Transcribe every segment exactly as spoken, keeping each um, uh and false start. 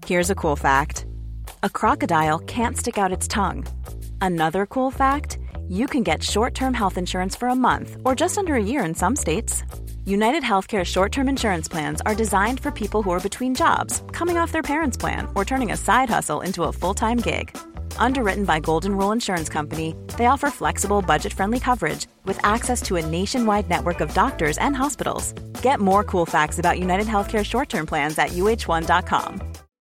Here's a cool fact. A crocodile can't stick out its tongue. Another cool fact, you can get short-term health insurance for a month or just under a year in some states. United Healthcare short-term insurance plans are designed for people who are between jobs, coming off their parents' plan, or turning a side hustle into a full-time gig. Underwritten by Golden Rule Insurance Company, they offer flexible, budget-friendly coverage with access to a nationwide network of doctors and hospitals. Get more cool facts about United Healthcare short-term plans at U H one dot com.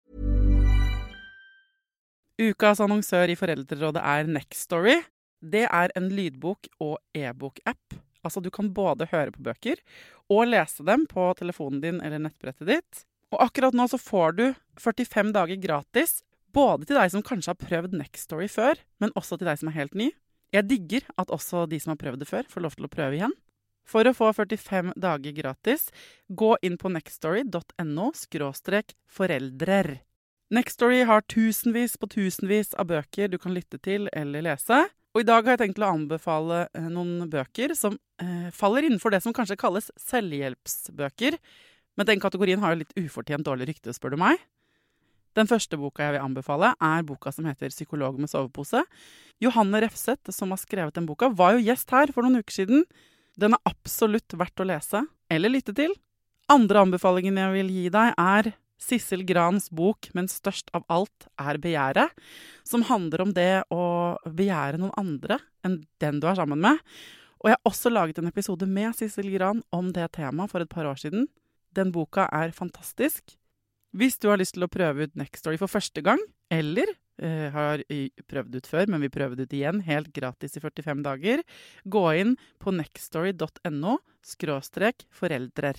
Ukas annonsør i Foreldrerådet er Nextory. Det er en lydbok- og e-bok-app. Altså, du kan både høre på bøker og lese dem på telefonen din eller nettbrettet ditt. Og akkurat nå så får du førtifem dager gratis, både til deg som kanskje har prøvd Nextory før, men også til deg som er helt ny. Jeg digger at også de som har prøvd det før får lov til å prøve igjen. For å få førtifem dager gratis, gå inn på nextory dot no skråstrek foreldrer. Nextory har tusenvis på tusenvis av bøker du kan lytte til eller lese. Og i dag har jeg tenkt å anbefale noen bøker som eh, faller innenfor det som kanskje kalles selvhjelpsbøker. Men den kategorien har jo litt ufortjent dårlig rykte, spør du meg. Den første boka jeg vil anbefale er boka som heter Psykolog med sovepose. Johanne Refseth, som har skrevet den boka, var jo gjest her for noen uker siden. Den er absolutt verdt å lese eller lytte til. Andre anbefalingen jeg vil gi deg er Sissel Grans bok, men størst av alt er begjæret, som handler om det å begjære noen andre enn den du er sammen med. Og jeg har også laget en episode med Sissel Gran om det temaet for et par år siden. Den boka er fantastisk. Hvis du har lyst til å prøve ut Nextory for første gang, eller eh, har prøvd ut før, men vil prøve det ut igjen, helt gratis i førtifem dager, gå inn på nextory dot no skråstrek foreldrer.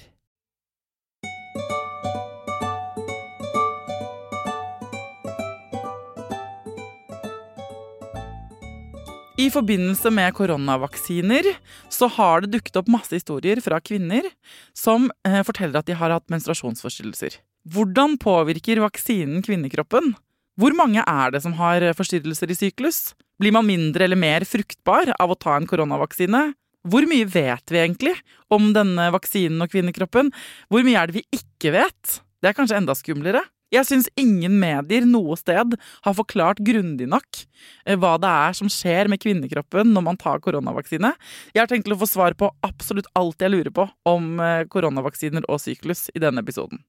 I forbindelse med koronavaksiner så har det dukket opp masse historier fra kvinner som eh, forteller at de har hatt menstruasjonsforstyrrelser. Hvordan påvirker vaksinen kvinnekroppen? Hvor mange er det som har forstyrrelser i syklus? Blir man mindre eller mer fruktbar av å ta en koronavaksine? Hvor mye vet vi egentlig om denne vaksinen og kvinnekroppen? Hvor mye er det vi ikke vet? Det er kanskje enda skumlere. Jeg synes ingen medier noe sted har forklart grundig nok hva det er som skjer med kvinnekroppen når man tar koronavaksine. Jeg har tenkt til å få svar på absolutt alt jeg lurer på om koronavaksiner og syklus i denne episoden.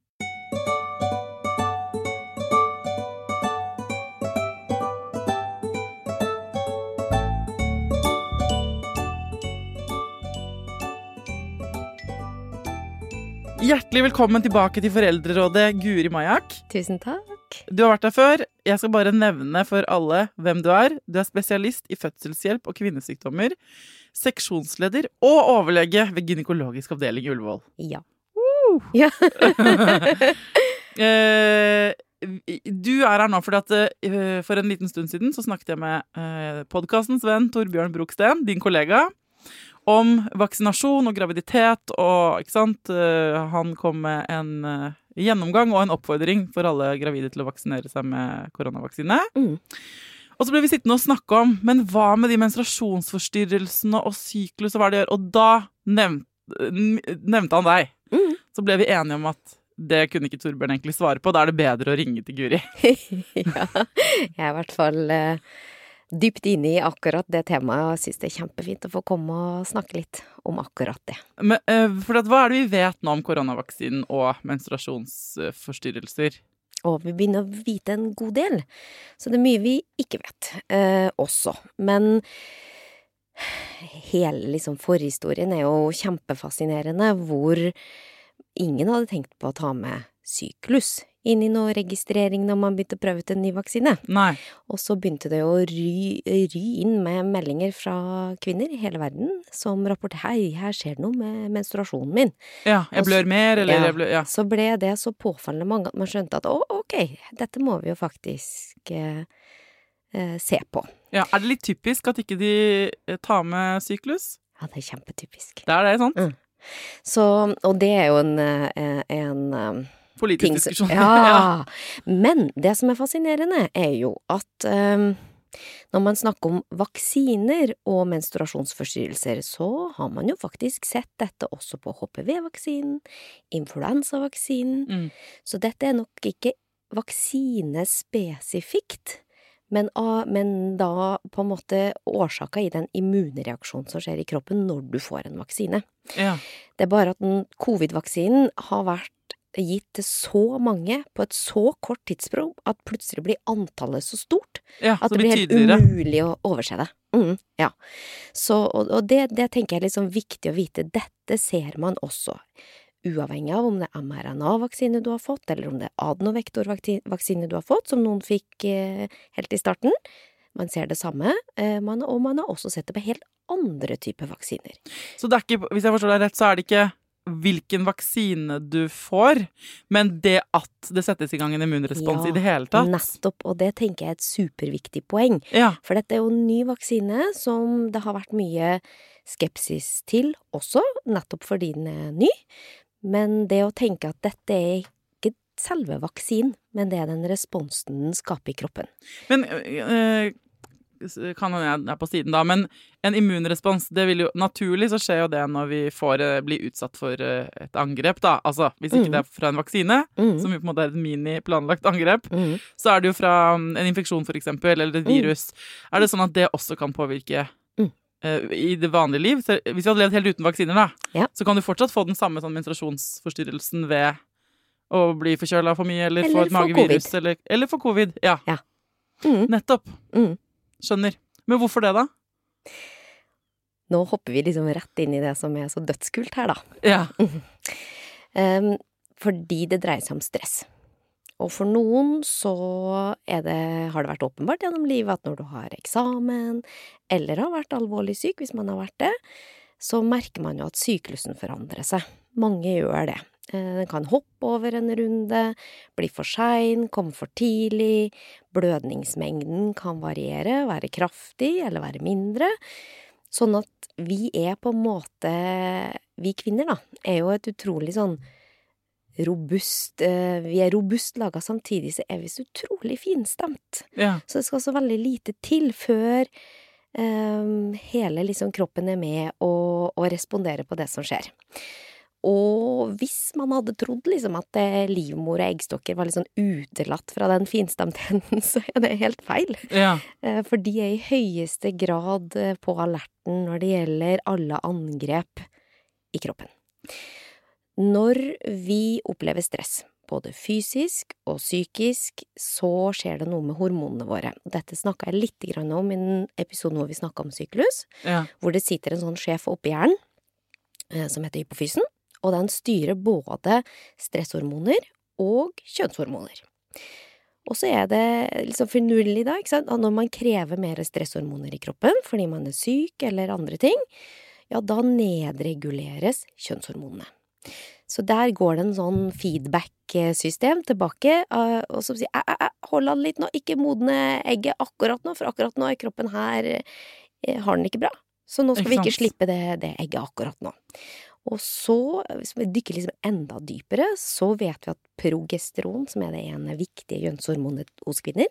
Hjertelig velkommen tilbake til Foreldrerådet, Guri Majak. Tusen takk. Du har vært der før. Jeg skal bare nevne for alle hvem du er. Du er spesialist i fødselshjelp og kvinnesykdommer, seksjonsleder og overlege ved gynekologisk avdeling i Ullevål. Ja. Uh. Ja. Du er her nå fordi at uh, for en liten stund siden så snakket jeg med uh, podcastens venn Torbjørn Broksten, din kollega, om vaksinasjon og graviditet, og ikke sant, han kom med en gjennomgang og en oppfordring for alle gravide til å vaksinere seg med koronavaksine. Mm. Og så ble vi sittende og snakke om, men hva med de menstruasjonsforstyrrelsene og syklus og hva det gjør? Og da nevnte, nevnte han deg. Mm. Så ble vi enige om at det kunne ikke Torbjørn egentlig svare på, da er det bedre å ringe til Guri. Ja, jeg er i hvert fall... Uh... dypt inne i akkurat det temaet, og synes det er kjempefint å få komme og snakke litt om akkurat det. Men, for at, hva er det vi vet nå om koronavaksinen og menstruasjonsforstyrrelser? Og vi begynner å vite en god del, så det er mye vi ikke vet eh, også. Men hele liksom, forhistorien er jo kjempefascinerende, hvor ingen hadde tenkt på å ta med syklus inn i noe registrering når man begynte å prøve ut en ny vaksine. Nei. Og så begynte det å ry, ry inn med meldinger fra kvinner i hele verden som rapporterer, hei, her skjer det noe med menstruasjonen min. Ja, jeg blør mer, eller ja, jeg blør, ja. Så ble det så påfallende mange at man skjønte at, å, ok, dette må vi jo faktisk eh, eh, se på. Ja, er det litt typisk at ikke de tar med syklus? Ja, det er kjempetypisk. Det er det, sant? Mm. Så, og det er jo en, en, en politisk diskusjon. Ja, ja, men det som er fascinerende er jo at um, når man snakker om vaksiner og menstruasjonsforstyrrelser, så har man jo faktisk sett dette også på H P V-vaksinen, influensavaksinen, mm. så dette er nok ikke vaksinespesifikt, men, men da på en måte årsaka i den immunreaksjonen som skjer i kroppen når du får en vaksine. Ja. Det er bare at den covid-vaksinen har vært gitt til så mange på et så kort tidsprom at plutselig blir antallet så stort Ja, at så det blir helt tydeligere. umulig å overse det. Mm, ja. Så, og, og det, det tenker jeg er liksom viktig å vite. Dette ser man også, uavhengig av om det er mRNA-vaksine du har fått, eller om det er adenovektorvaksine du har fått, som noen fikk eh, helt i starten. Man ser det samme, eh, man, og man har også sett det på helt andre typer vaksiner. Så det er ikke, hvis jeg forstår deg rett, så er det ikke hvilken vaksine du får, men det at det settes i gang en immunrespons Ja, i det hele tatt. Nettopp, og det tenker jeg er et superviktig poeng. Ja, For dette er jo en ny vaksine som det har vært mye skepsis til også, nettopp fordi den er ny. Men det å tenke at dette er ikke selve vaksinen, men det er den responsen den skaper i kroppen. men øh, kan hende jeg er på siden da, men en immunrespons, det vil jo, naturlig så skjer jo det når vi får, øh, blir utsatt for øh, et angrep da, altså hvis ikke Mm. det er fra en vaksine, Mm. som jo på en måte er et mini-planlagt angrep, Mm. så er det jo fra um, en infeksjon for eksempel, eller et virus. Er det sånn at det også kan påvirke Mm. øh, i det vanlige liv? Så, hvis vi hadde levd helt uten vaksiner da, Ja. så kan du fortsatt få den samme sånn menstruasjonsforstyrrelsen ved å bli forkjølet for mye, eller, Eller få et få magevirus, eller, eller få covid. Ja, Mm. nettopp. Mm. Skjønner. Men hvorfor det da? Nå hopper vi liksom rett inn i det som er så dødskult her da. Ja. Um, fordi det dreier seg om stress. Og for noen så er det, har det vært åpenbart gjennom livet at når du har eksamen, eller har vært alvorlig syk, hvis man har vært det, så merker man jo at syklusen forandrer seg. Mange gjør det. Eh, Den kan hoppe over en runde, bli for sein, komme for tidlig, blødningsmengden kan variere, være kraftig eller være mindre. Sånn at vi er på en måte, vi kvinner da, er jo et utrolig sånn robust, eh, vi er robust laget, samtidig så er vi så utrolig finstemt. Ja. Så det skal så veldig lite til før eh, hele liksom kroppen er med og, og responderer på det som skjer. Og hvis man hadde trodd liksom at eh, livmor og eggstokker var litt sånn utelatt fra den finstemtheten, så er det helt feil. Ja. Eh, For de er i høyeste grad eh, på alerten når det gjelder alle angrep i kroppen. Når vi opplever stress, både fysisk og psykisk, så skjer det noe med hormonene våre. Dette snakket jeg litt grann om i den episoden hvor vi snakket om syklus, Ja. hvor det sitter en sånn sjef oppi hjernen, eh, som heter hypofysen, og den styrer både stresshormoner og kjønnshormoner. Og så er det liksom finurlig da, ikke sant? Og når man krever mer stresshormoner i kroppen, fordi man er syk eller andre ting, ja, da nedreguleres kjønnshormonene. Så der går det en sånn feedback-system tilbake, eh, og så sier, æ, æ, æ, hold an litt nå, ikke modne egget akkurat nå, for akkurat nå er kroppen her, eh, har den ikke bra. Så nå skal Ikke vi ikke sant? slippe det, det egget akkurat nå. Og så, hvis vi dykker liksom enda dypere, så vet vi at progesteron, som er det ene viktige kjønnshormonet hos kvinner,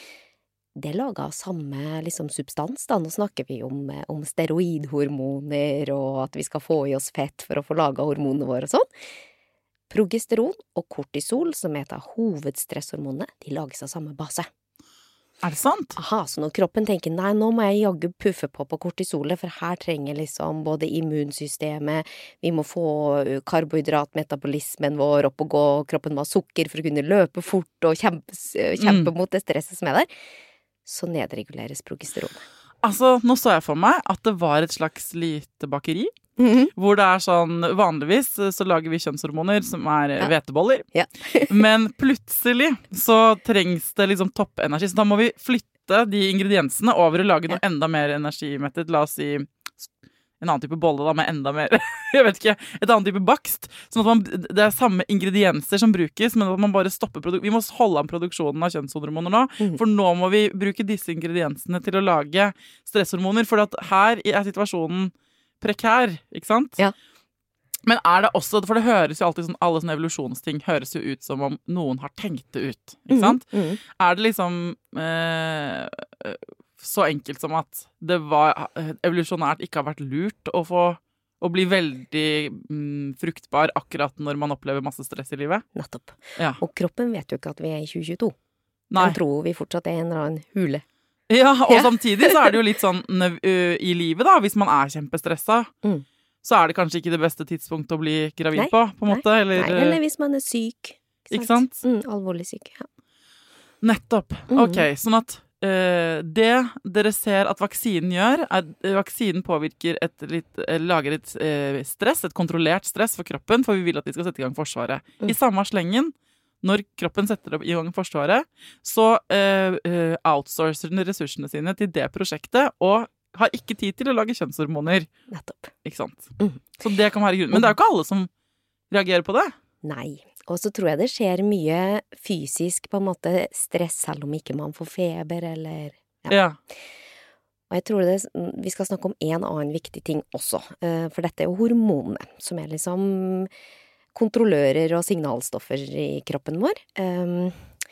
det er laget av samme liksom substans da. Nå snakker vi om, eh, om steroidhormoner, og at vi skal få i oss fett for å få laget hormonene våre og sånn. Progesteron og kortisol, som er et av hovedstresshormonene, de lages av samme base. Er det sant? Aha, så når kroppen tenker, nei, nå må jeg jaggu puffe på på kortisolet, for her trenger liksom både immunsystemet, vi må få ø, karbohydratmetabolismen vår opp og gå, kroppen må ha sukker for å kunne løpe fort og kjempe, s- kjempe mot det stresset som er der, så nedreguleres progesteronet. Altså, nå så jeg for meg at det var et slags lite bakeri, hvor det er sånn, vanligvis så lager vi kjønnshormoner som er Ja. hveteboller, Ja. men plutselig så trengs det liksom toppenergi, så da må vi flytte de ingrediensene over og lage noe enda mer energimettet, la oss si en annen type bolle da, med enda mer, jeg vet ikke, et annet type bakst, sånn at man, det er samme ingredienser som brukes, men at man bare stopper produksjonen. Vi må holde an produksjonen av kjønnshormoner nå, Mhm. for nå må vi bruke disse ingrediensene til å lage stresshormoner, for at her er situasjonen prekær, ikke sant? Ja. Men er det også, for det høres jo alltid sånn, alle sånne evolusjonsting høres jo ut som om noen har tenkt det ut, ikke sant? Mhm, mhm. Er det liksom eh, så enkelt som at det var evolusjonært ikke har vært lurt å få og bli veldig mm, fruktbar akkurat når man opplever masse stress i livet. Nettopp. Ja. Og kroppen vet jo ikke at vi er i tjue tjueto. Nei. Den tror vi fortsatt er en eller annen hule. Ja, og Ja. samtidig så er det jo litt sånn ø, i livet da, hvis man er kjempestressa, Mm. så er det kanskje ikke det beste tidspunkt å bli gravid Nei, på, på en måte. Eller, Nei, eller hvis man er syk. Ikke sant? Mm, alvorlig syk, ja. Nettopp. Mhm. Ok, sånn at eh, det dere ser at vaksinen gjør, er eh, vaksinen påvirker et litt, eh, lager et eh, stress, et kontrollert stress for kroppen, for vi vil at de skal sette i gang forsvaret. Mm. I samme slengen, når kroppen setter i gang forsvaret, så eh, eh, outsourcer den ressursene sine til det prosjektet, og har ikke tid til å lage kjønnshormoner. Nettopp. Ikke sant? Mhm. Så det kan være grunnen. Men det er jo ikke alle som reagerer på det. Nei. Og så tror jeg det skjer mye fysisk, på en måte, stress, selv om ikke man får feber, eller... Ja. Ja. Og jeg tror det, vi skal snakke om en annen viktig ting også, eh, for dette er jo hormonene, som er liksom kontrollører og signalstoffer i kroppen vår. Um,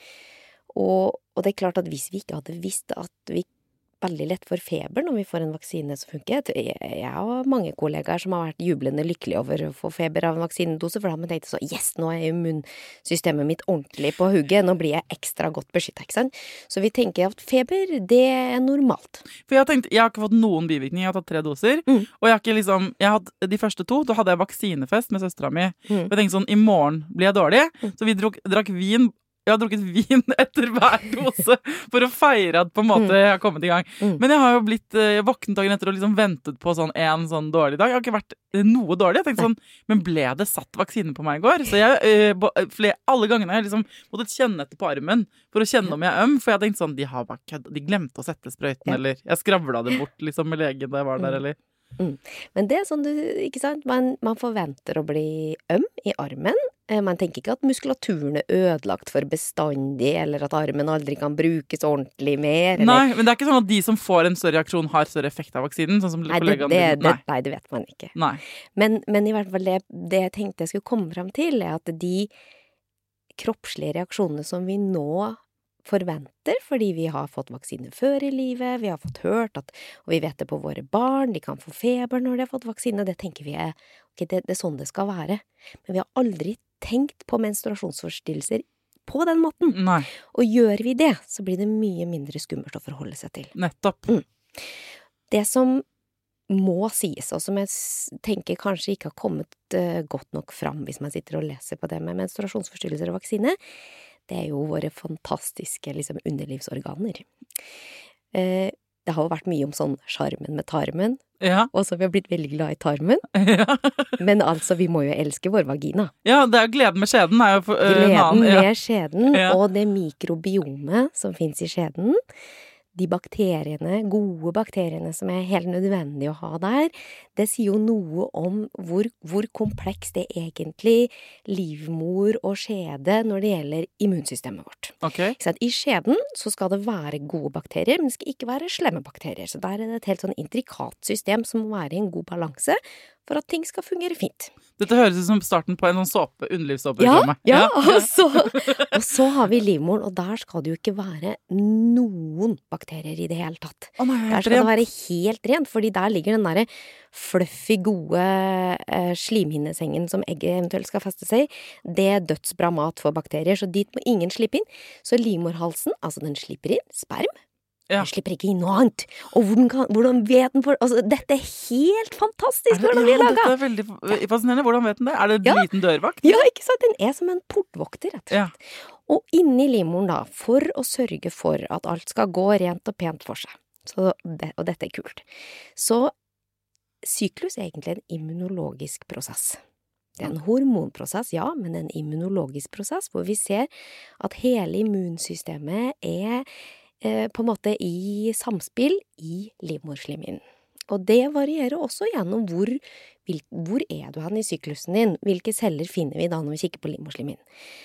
og, og det er klart at hvis vi ikke hadde visst at vi veldig lett får feber når vi får en vaksine som funker. Jeg, jeg har mange kollegaer som har vært jublende lykkelige over å få feber av en vaksinedose, for da har man tenkt så, yes, nå er immunsystemet mitt ordentlig på hugget, nå blir jeg ekstra godt beskyttet, ikke sant? Så vi tenker at feber, det er normalt. For jeg har tenkt, jeg har ikke fått noen bivirkninger, jeg har tatt tre doser, Mm. og jeg har ikke liksom, jeg har hatt de første to, da hadde jeg vaksinefest med søstera mi, Mm. og jeg tenkte sånn, i morgen blir jeg dårlig, så vi drakk, drakk vin. Jeg har drukket vin etter hver dose for å feire at på en måte jeg har kommet i gang. Mm. Men jeg har jo blitt jeg våknet dagen etter og liksom ventet på sånn en sånn dårlig dag. Jeg har ikke vært noe dårlig. Jeg tenkte sånn, men ble det satt vaksine på meg i går? Så jeg, eh, bo- flere, alle gangene har jeg liksom måttet kjenne etter på armen for å kjenne om jeg er øm, for jeg har tenkt sånn, de har bare kødd, de glemte å sette sprøyten, Ja. eller jeg skravla det bort liksom med legen da jeg var der, Mm. eller... Mm. Men det er sånn du, ikke sant, man, man forventer å bli øm i armen. Eh, Man tenker ikke at muskulaturen er ødelagt for bestandig, eller at armen aldri kan brukes ordentlig mer. Eller... Nei, men det er ikke sånn at de som får en større reaksjon har større effekt av vaksinen, sånn som Nei, det, kollegaene det, dine. det, Nei. nei, det vet man ikke. Nei. Men, men i hvert fall det, det jeg tenkte jeg skulle komme fram til, er at de kroppslige reaksjonene som vi nå forventer, fordi vi har fått vaksine før i livet, vi har fått hørt at, og vi vet det på våre barn, de kan få feber når de har fått vaksine, det tenker vi er, ok, det, det er sånn det skal være. Men vi har aldri tenkt på menstruasjonsforstyrrelser på den måten. Nei, Og gjør vi det, så blir det mye mindre skummelt å forholde seg til. nettopp. Det som må sies, og som jeg s- tenker kanskje ikke har kommet eh, godt nok fram hvis man sitter og leser på det med menstruasjonsforstyrrelser og vaksine, det er jo våre fantastiske liksom, underlivsorganer. Eh, det har jo vært mye om sånn sjarmen med tarmen, Ja, og så vi har blitt veldig glad i tarmen, ja. men altså vi må jo elske vår vagina. Ja, det er jo gleden med skjeden er jo for, øh, en Gleden annen. Ja. med skjeden, Ja. og det mikrobiomet som finnes i skjeden, de bakteriene, gode bakteriene som er helt nødvendig å ha der, det sier jo noe om hvor, hvor kompleks det er egentlig livmor og skjede når det gjelder immunsystemet vårt. Ok, Ikke sant? I skjeden så skal det være gode bakterier, men det skal ikke være slemme bakterier. Så der er det et helt sånn intrikat system som må være i en god balanse for at ting skal fungere fint. dette høres ut som starten på en sånn såpe, Ja, underlivssåpereklame. ja, og så, og så har vi livmoren, og der skal det jo ikke være noen bakterier i det hele tatt. Å nei, Der helt skal det rent. være helt rent, fordi der ligger den derre fluffy, gode eh, slimhinnesengen som egget eventuelt skal feste seg i. Det er dødsbra mat for bakterier, så dit må ingen slippe inn. Så livmorhalsen, altså den slipper inn sperm, Ja. den slipper ikke inn noe annet. Og hvordan, kan, hvordan vet den for... Altså, dette er helt fantastisk Er det- hvordan vi ja, er laget! dette er veldig f- fascinerende. Hvordan vet den det? Er det en Ja. liten dørvakt? Ja, ikke sant? Den er som en portvokter, rett og slett. Ja. Og inni livmoren da, for å sørge for at alt skal gå rent og pent for seg. Så det, og dette er kult. Så syklus er egentlig en immunologisk prosess. Det er en hormonprosess, ja, men en immunologisk prosess, hvor vi ser at hele immunsystemet er eh, på en måte i samspill i livmorslimhinnen. Og det varierer også gjennom hvor, hvil, hvor er du hen i syklusen din, hvilke celler finner vi da når vi kikker på livmorslimhinnen.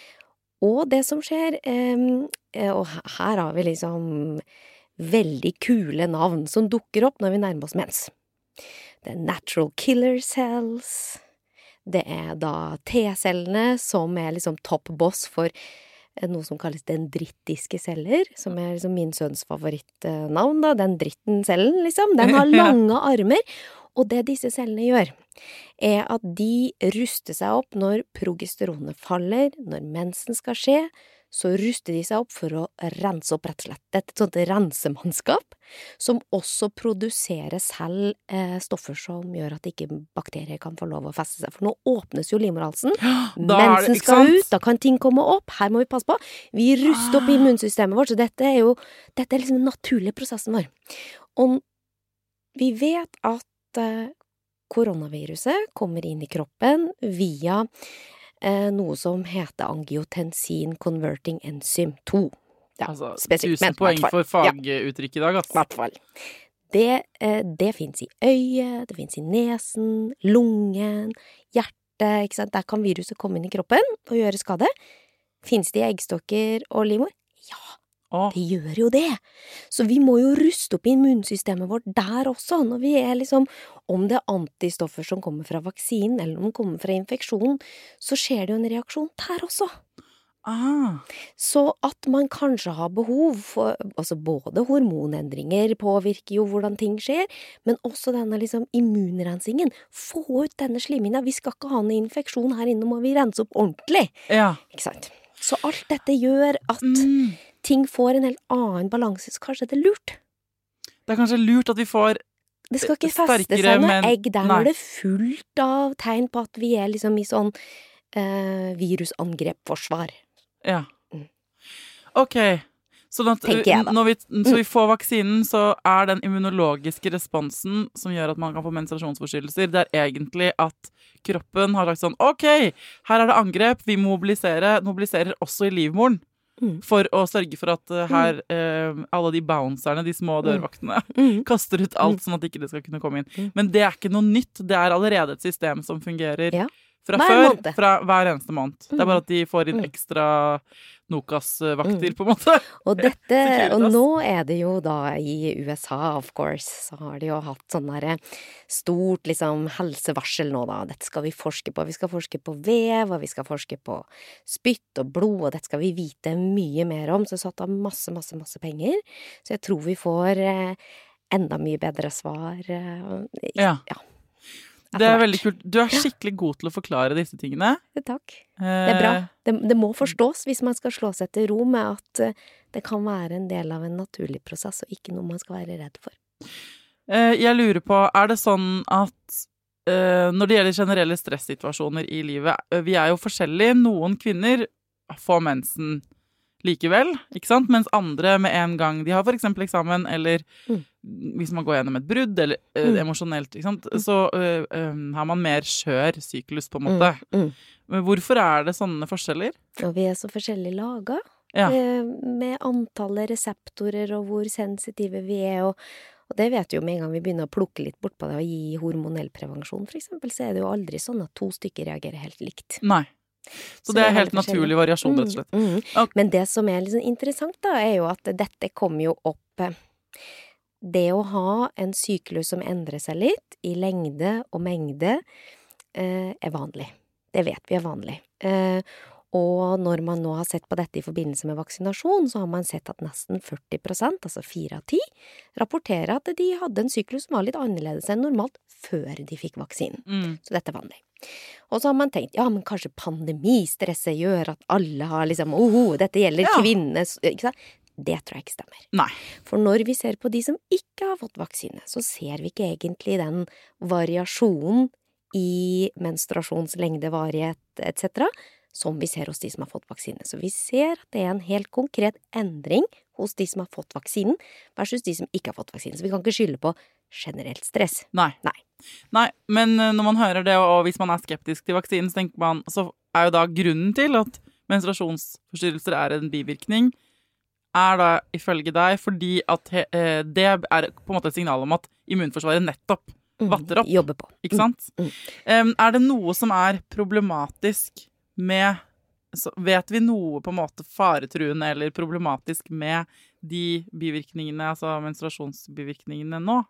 Og det som skjer, eh, og her har vi liksom veldig kule navn som dukker opp når vi nærmer oss mens. Det er natural killer cells, det er da T-cellene som er liksom top boss for noe som kalles dendritiske celler, som er liksom min sønns favorittnavn da, den dritten cellen liksom. Den har lange armer, Og det disse cellene gjør, er at de ruster seg opp når progesteronet faller, når mensen skal skje, så ruster de seg opp for å rense opp rett og slett. Dette er et sånt rensemannskap, som også produserer selv eh, stoffer som gjør at ikke bakterier kan få lov å feste seg. For nå åpnes jo livmorhalsen, mensen skal ut, da kan ting komme opp, her må vi passe på. Vi ruster opp immunsystemet vårt, så dette er jo dette er liksom den naturlige prosessen vår. Og vi vet at eh, koronaviruset kommer inn i kroppen via Eh, noe som heter angiotensin converting enzym to. Ja, altså, spesielt, tusen poeng for faguttrykk i dag, altså. hvert fall. Det, eh, det finnes i øyet, det finnes i nesen, lungen, hjertet, ikke sant? Der kan viruset komme inn i kroppen og gjøre skade. Finnes det i eggstokker og livmor? Ja, Åh. det gjør jo det. Så vi må jo ruste opp immunsystemet vårt der også, når vi er liksom, om det er antistoffer som kommer fra vaksinen, eller om det kommer fra infeksjonen, så skjer det jo en reaksjon der også. Ah. Så at man kanskje har behov for, altså både hormonendringer påvirker jo hvordan ting skjer, men også denne liksom immunrensingen. Få ut denne slimhinna, vi skal ikke ha en infeksjon her inne, må vi rense opp ordentlig. Ja. Ikke sant? Så alt dette gjør at Mm. ting får en helt annen balanse, så kanskje det er lurt. Det er kanskje lurt at vi får Det skal ikke feste sterkere, seg noe men- egg der nei. når det er fullt av tegn på at vi er liksom i sånn eh, virusangrepsforsvar. Ja. Mm. Ok, sånn at Tenker jeg da. når vi, så vi får vaksinen, så er den immunologiske responsen som gjør at man kan få menstruasjonsforstyrrelser, det er egentlig at kroppen har sagt sånn, ok, her er det angrep, vi mobiliserer, mobiliserer også i livmoren. Mm. For å sørge for at uh, her uh, alle de bouncerne, de små dørvaktene, Mm. kaster ut alt sånn at ikke det skal kunne komme inn. Mm. Men det er ikke noe nytt. Det er allerede et system som fungerer Ja. fra Hver før, måned. fra hver eneste måned. Det er bare at de får inn Mm. ekstra Nokas-vakter, Mm. på en måte. Og dette, kult, og ass. nå er det jo da i U S A, of course, så har de jo hatt sånn derre stort liksom helsevarsel nå da. Dette skal vi forske på. Vi skal forske på vev, og vi skal forske på spytt og blod, og dette skal vi vite mye mer om. Så det er satt av masse, masse, masse penger. Så jeg tror vi får eh, enda mye bedre svar. Eh, Ja. ja. Det er veldig kult. Du er skikkelig god til å forklare disse tingene. Takk. Det er bra. Det, det må forstås hvis man skal slå seg til ro med at eh, det kan være en del av en naturlig prosess, og ikke noe man skal være redd for. Eh, Jeg lurer på, er det sånn at eh, når det gjelder generelle stressituasjoner i livet, eh, vi er jo forskjellige. Noen kvinner får mensen likevel, ikke sant? Mens andre med en gang de har for eksempel eksamen, eller Mm. hvis man går gjennom et brudd, eller eh, Mm. emosjonelt, ikke sant? Så eh, eh, har man mer skjør syklus, på en måte. Mm, mm. Men hvorfor er det sånne forskjeller? Og vi er så forskjellig laga, Ja. eh, med antallet reseptorer og hvor sensitive vi er, og, og det vet vi jo med en gang vi begynner å plukke litt bort på det og gi hormonell prevensjon, for eksempel, så er det jo aldri sånn at to stykker reagerer helt likt. Nei. Så, det er helt veldig naturlig forskjellig. variasjon, rett og slett. Mm, mm. Ok. Men det som er litt sånn interessant da, er jo at dette kommer jo opp eh, det å ha en syklus som endrer seg litt i lengde og mengde eh, er vanlig. Det vet vi er vanlig. Eh, og når man nå har sett på dette i forbindelse med vaksinasjon, så har man sett at nesten førti prosent, altså fire av ti, rapporterer at de hadde en syklus som var litt annerledes enn normalt før de fikk vaksinen. Mm. Så dette er vanlig. Og så har man tenkt, ja, men kanskje pandemistresset gjør at alle har liksom, oho, dette gjelder Ja. kvinner, ikke sant? Det tror jeg ikke stemmer. Nei. For når vi ser på de som ikke har fått vaksine, så ser vi ikke egentlig den variasjonen i menstruasjonslengde, varighet, et cetera, som vi ser hos de som har fått vaksine. Så vi ser at det er en helt konkret endring hos de som har fått vaksinen, versus de som ikke har fått vaksinen. Så vi kan ikke skylde på generelt stress. Nei. Nei. Nei, men eh, når man hører det, og hvis man er skeptisk til vaksinen, så tenker man, så er jo da grunnen til at menstruasjonsforstyrrelser er en bivirkning, er da ifølge deg fordi at he, eh, det er på en måte et signal om at immunforsvaret nettopp Mm, vatter opp, jobber på. ikke sant? Mm, mm. Em, er det noe som er problematisk med, så vet vi noe på en måte faretruende eller problematisk med de bivirkningene, altså menstruasjonsbivirkningene nå?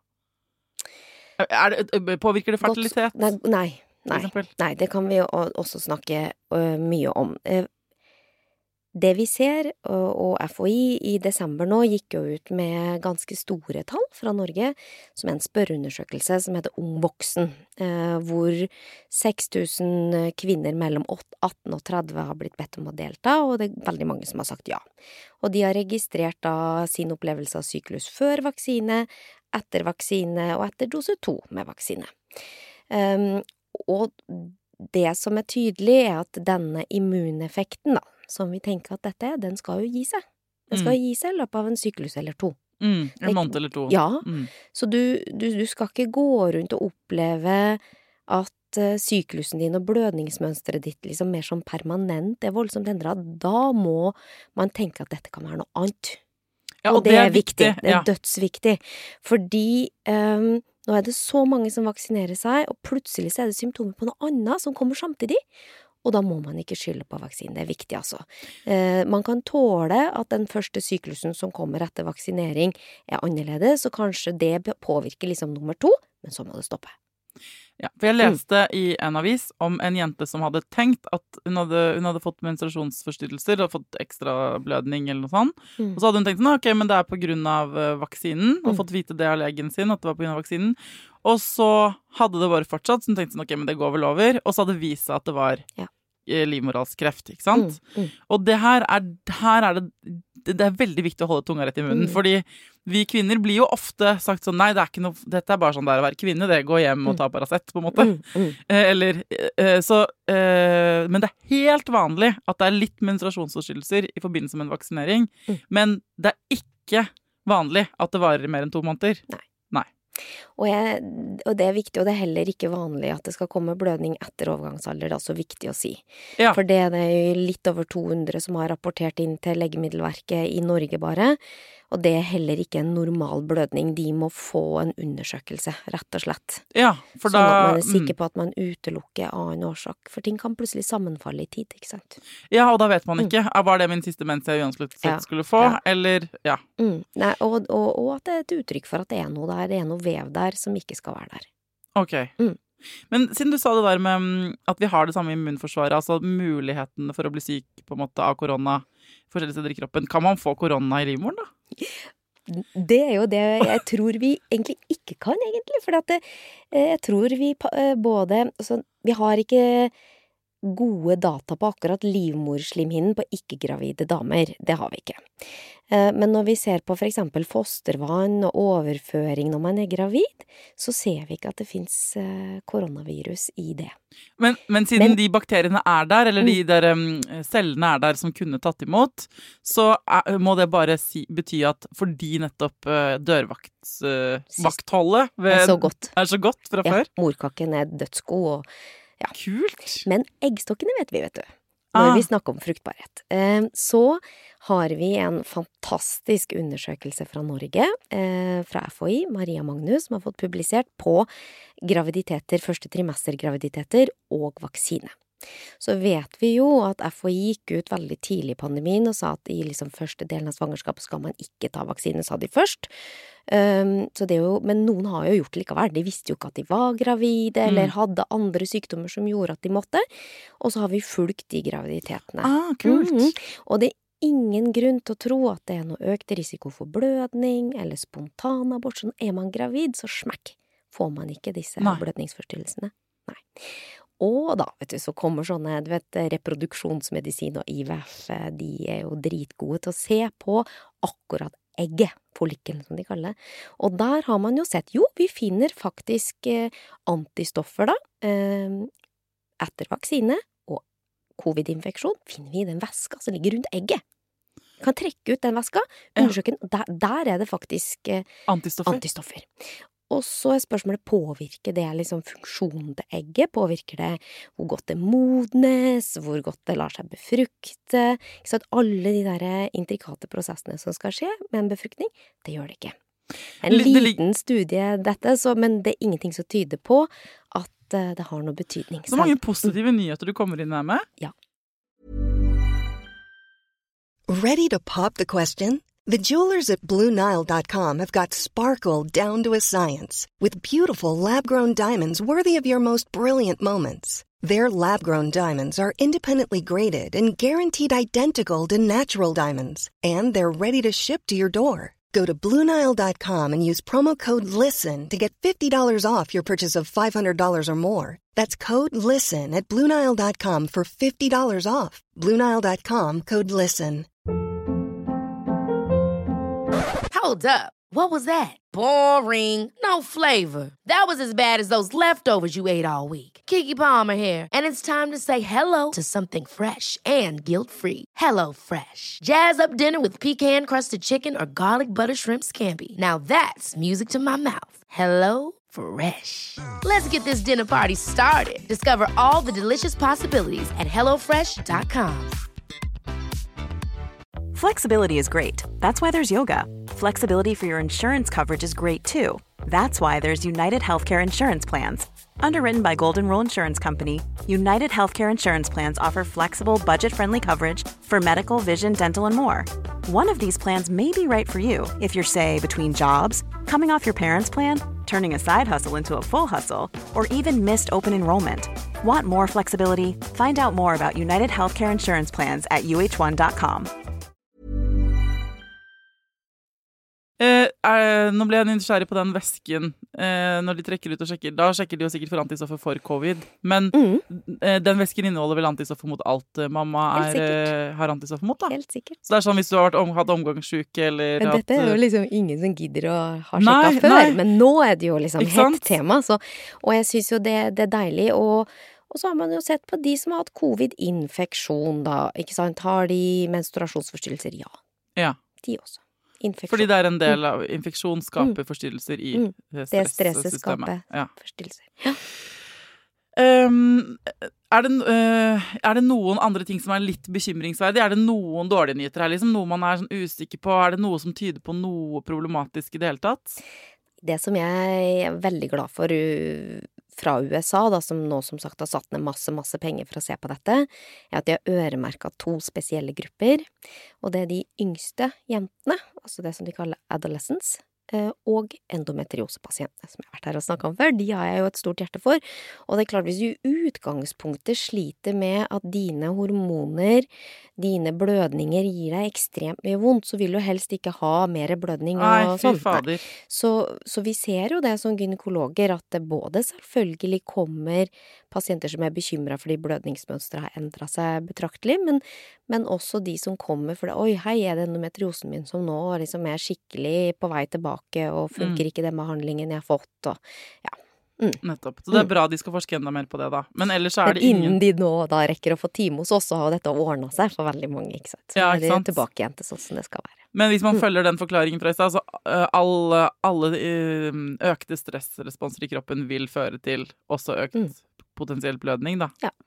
Er det, påvirker det fertilitet? Nei, nei, for nei, eksempel? nei, det kan vi jo også snakke ø, mye om. Eh, det vi ser, og F H I i desember nå gikk jo ut med ganske store tall fra Norge, som en spørreundersøkelse som heter Ung Voksen, hvor seks tusen kvinner mellom atten og tretti har blitt bedt om å delta, og det er veldig mange som har sagt ja. Og de har registrert da sin opplevelse av syklus før vaksine, etter vaksine og etter dose to med vaksine. Um, og det som er tydelig er at denne immuneffekten da, som vi tenker at dette er, den skal jo gi seg. Den skal jo gi seg i løpet av en syklus eller to. Mm, en måned eller to. Ja, mm. så du, du, du skal ikke gå rundt og oppleve at uh, syklusen din og blødningsmønstret ditt liksom mer som permanent, det er voldsomt endret. Da må man tenke at dette kan være noe annet. Ja, og, og det, det er viktig. viktig. Det er ja. dødsviktig. Fordi um, nå er det så mange som vaksinerer seg, og plutselig så er det symptomer på noe annet som kommer samtidig. Og da må man ikke skylde på vaksinen, det er viktig altså. Eh, man kan tåle at den første syklusen som kommer etter vaksinering er annerledes, og kanskje det påvirker liksom nummer to, men så må det stoppe. Ja, for jeg leste mm. i en avis om en jente som hadde tenkt at hun hadde, hun hadde fått menstruasjonsforstyrrelser og fått ekstra blødning eller noe sånt. Mm. Og så hadde hun tenkt, ok, men det er på grunn av vaksinen, og mm. fått vite det av legen sin, at det var på grunn av vaksinen. Og så hadde det bare fortsatt, så hun tenkte sånn, ok, men det går vel over. Og så hadde det vist seg at det var ja. livmorhalskreft, ikke sant? Mm. Mm. Og det her er, her er det, det er veldig viktig å holde tunga rett i munnen, mm. fordi vi kvinner blir jo ofte sagt sånn, nei, det er ikke noe, dette er bare sånn det er å være kvinne, det går hjem og ta Paracet, på en måte. Mm. Mm. Eller, så, men det er helt vanlig at det er litt menstruasjonsforstyrrelser i forbindelse med en vaksinering, mm. men det er ikke vanlig at det varer mer enn to måneder. Nei. Og, jeg, og det er viktig, og det er heller ikke vanlig at det skal komme blødning etter overgangsalder, det er også viktig å si. Ja. For det er det litt over to hundre som har rapportert inn til Legemiddelverket i Norge bare, og det er heller ikke en normal blødning. De må få en undersøkelse, rett og slett. Ja, for sånn da, at man er sikker på at man utelukker annen årsak, for ting kan plutselig sammenfalle i tid, ikke sant? Ja, og da vet man ikke. Mm. Var det min siste mens jeg uansett ja. skulle få, ja. eller, ja. Mm. Nei, og, og, og at det er et uttrykk for at det er noe der, det er noe vev der som ikke skal være der. Ok. Mm. Men siden du sa det der med at vi har det samme immunforsvaret, altså muligheten for å bli syk på en måte av korona forskjellige steder i kroppen, kan man få korona i livmoren da? Det er jo det jeg tror vi egentlig ikke kan egentlig, for at det, jeg tror vi både, altså, vi har ikke gode data på akkurat livmorslimhinnen på ikke-gravide damer, det har vi ikke. Men når vi ser på for eksempel fostervann og overføring når man er gravid, så ser vi ikke at det finnes koronavirus i det. Men, men siden men, de bakteriene er der, eller de der um, cellene er der som kunne tatt imot, så er, må det bare si, bety at fordi nettopp uh, dørvaktholdet uh, er, er så godt fra ja, før. Morkaken er dødsgod og ja. Kult! Men eggstokkene vet vi, vet du. Når ah. vi snakker om fruktbarhet. Eh, så har vi en fantastisk undersøkelse fra Norge, eh, fra F H I, Maria Magnus, som har fått publisert på graviditeter, første trimestergraviditeter og vaksine. Så vet vi jo at F H I gikk ut veldig tidlig i pandemien og sa at i liksom første delen av svangerskapet skal man ikke ta vaksine, sa de først. Um, så det er jo, men noen har jo gjort det likevel. De visste jo ikke at de var gravide, mm. eller hadde andre sykdommer som gjorde at de måtte. Og så har vi fulgt de graviditetene. Ah, kult! Mm-hmm. Og det er ingen grunn til å tro at det er noe økt risiko for blødning eller spontanabort. Så er man gravid, så smekk, får man ikke disse Nei. blødningsforstyrrelsene. Nei. Og da, vet du, så kommer sånne, du vet, reproduksjonsmedisin og I V F, de er jo dritgode til å se på akkurat egget, follikelen som de kaller det. Og der har man jo sett, jo, vi finner faktisk eh, antistoffer da, eh, etter vaksine og covid-infeksjon, finner vi den væska som ligger rundt egget. Vi kan trekke ut den væska, undersøke den, der, der er det faktisk eh, antistoffer. antistoffer. Og så er spørsmålet, påvirker det liksom funksjonen til egget? Påvirker det hvor godt det modnes, hvor godt det lar seg befrukte? Ikke sant? Alle de der intrikate prosessene som skal skje med en befruktning, det gjør det ikke. En liten studie dette, så, men det er ingenting som tyder på at det har noe betydning. Så mange positive nyheter du kommer inn her med. Ja. Ready to pop the question? The jewelers at Blue Nile dot com have got sparkle down to a science with beautiful lab-grown diamonds worthy of your most brilliant moments. Their lab-grown diamonds are independently graded and guaranteed identical to natural diamonds, and they're ready to ship to your door. Go to Blue Nile dot com and use promo code LISTEN to get fifty dollars off your purchase of five hundred dollars or more. That's code LISTEN at Blue Nile dot com for fifty dollars off. Blue Nile dot com, code LISTEN. Hold up. What was that? Boring. No flavor. That was as bad as those leftovers you ate all week. Keke Palmer here, and it's time to say hello to something fresh and guilt-free. Hello Fresh. Jazz up dinner with pecan-crusted chicken or garlic butter shrimp scampi. Now that's music to my mouth. Hello Fresh. Let's get this dinner party started. Discover all the delicious possibilities at hello fresh dot com. Flexibility is great. That's why there's yoga. Flexibility for your insurance coverage is great too. That's why there's United Healthcare Insurance Plans. Underwritten by Golden Rule Insurance Company, United Healthcare Insurance Plans offer flexible, budget-friendly coverage for medical, vision, dental, and more. One of these plans may be right for you if you're, say, between jobs, coming off your parents' plan, turning a side hustle into a full hustle, or even missed open enrollment. Want more flexibility? Find out more about United Healthcare Insurance Plans at U H one dot com. Eh, er, nå ble jeg nysgjerrig på den væsken eh, når de trekker ut og sjekker. Da sjekker de jo sikkert for antistoffer for covid. Men mm. eh, den væsken inneholder vel antistoffer mot alt mamma er, eh, har antistoffer mot, da? Helt sikkert. Så det er sånn hvis du har vært om, hatt omgangssyke eller men at... Dette er jo liksom ingen som gidder å ha sjekket før. Nei. Men nå er det jo liksom hett tema. Så, og jeg synes jo det, det er deilig. Og, og så har man jo sett på de som har hatt covid-infeksjon da. Ikke sant? Har de menstruasjonsforstyrrelser? Ja. Ja. De også. Infeksjon. Fordi det er en del av infeksjon skaper mm. forstyrrelser i mm. stresssystemet. Det stresset skaper ja. forstyrrelser. Ja. Um, er, det, uh, er det noen andre ting som er litt bekymringsverdig? Er det noen dårlige nyheter her? Liksom? Noe man er sånn usikker på? Er det noe som tyder på noe problematisk i det hele tatt? Det som jeg er veldig glad for fra U S A, da, som nå som sagt har satt ned masse, masse penger for å se på dette, er at de har øremerket to spesielle grupper, og det er de yngste jentene, altså det som de kaller adolescents, og endometriosepasientene, som jeg har vært her og snakket om før, de har jeg jo et stort hjerte for, og det er klart hvis du i utgangspunktet sliter med at dine hormoner, dine blødninger gir deg ekstremt mye vondt, så vil du helst ikke ha mer blødning og sånt. Nei, så, så vi ser jo det som gynekologer, at det både selvfølgelig kommer pasienter som er bekymret fordi blødningsmønstret har endret seg betraktelig, men, men også de som kommer for det, oi, hei, er det endometriosen min som nå liksom er skikkelig på vei tilbake, og funker mm. ikke den behandlingen jeg har fått, og ja. Mm. Nettopp. Så det er bra de skal forske enda mer på det da. Men ellers så er det ingen... Innen de nå da rekker å få time hos oss, så har dette ordnet seg for veldig mange, ikke sant? Så ja, ikke sant? Er det tilbake igjen til sånn som det skal være. Men hvis man mm. følger den forklaringen fra i sted, så uh, alle, alle uh, økte stressresponser i kroppen vil føre til også økt mm. potensiell blødning da. Ja.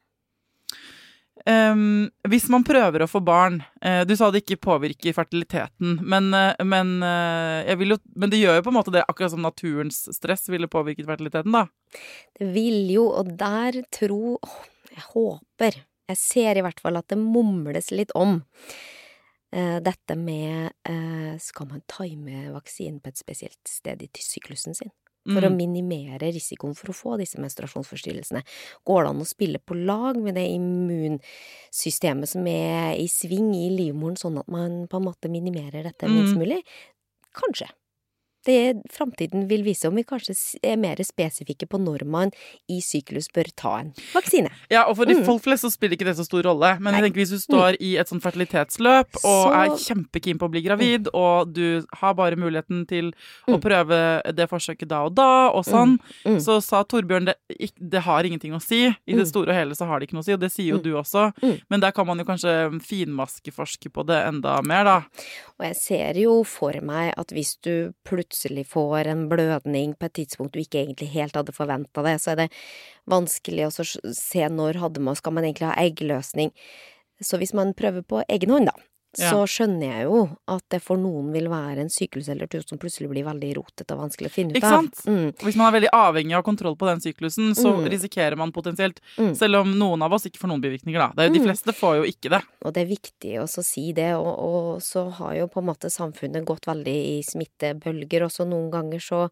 Um, hvis man prøver å få barn, uh, du sa det ikke påvirker fertiliteten, men, uh, men, uh, jeg vil jo, men det gjør jo på en måte det, akkurat som naturens stress ville påvirket fertiliteten da. Det vil jo, og der tro, åh, jeg håper, jeg ser i hvert fall at det mumles litt om uh, dette med, uh, skal man time vaksinen på et spesielt sted i syklusen sin? For mm. å minimere risikoen for å få disse menstruasjonsforstyrrelsene. Går det an å spille på lag med det immunsystemet som er i sving i livmoren, sånn at man på en måte minimerer dette mm. minst mulig? Kanskje. Det framtiden vil vise om vi kanskje er mer spesifikke på når man i syklus bør ta en vaksine. Ja, og for de mm. folk flest så spiller ikke det så stor rolle. Men Nei. Jeg tenker hvis du står mm. i et sånt fertilitetsløp og så... er kjempekeen på å bli gravid, mm. og du har bare muligheten til mm. å prøve det forsøket da og da, og sånn, mm. Mm. så sa Torbjørn det, det har ingenting å si. I det store og hele så har det ikke noe å si, og det sier jo mm. du også. Mm. Men der kan man jo kanskje finmaskeforske på det enda mer da. Og jeg ser jo for meg at hvis du plutselig plutselig får en blødning på et tidspunkt du ikke egentlig helt hadde forventet det, så er det vanskelig å se når hadde man, skal man egentlig ha eggløsning. Så hvis man prøver på egen hånd da, Ja. så skjønner jeg jo at det for noen vil være en syklus eller to som plutselig blir veldig rotet og vanskelig å finne ut Ikke av. sant? Hvis man er veldig avhengig av kontroll på den syklusen, så Mm. risikerer man potensielt, Mm. selv om noen av oss ikke får noen bivirkninger da. Det er jo, de Mm. fleste får jo ikke det. Og det er viktig også å si det, og, og så har jo på en måte samfunnet gått veldig i smittebølger, og så noen ganger så,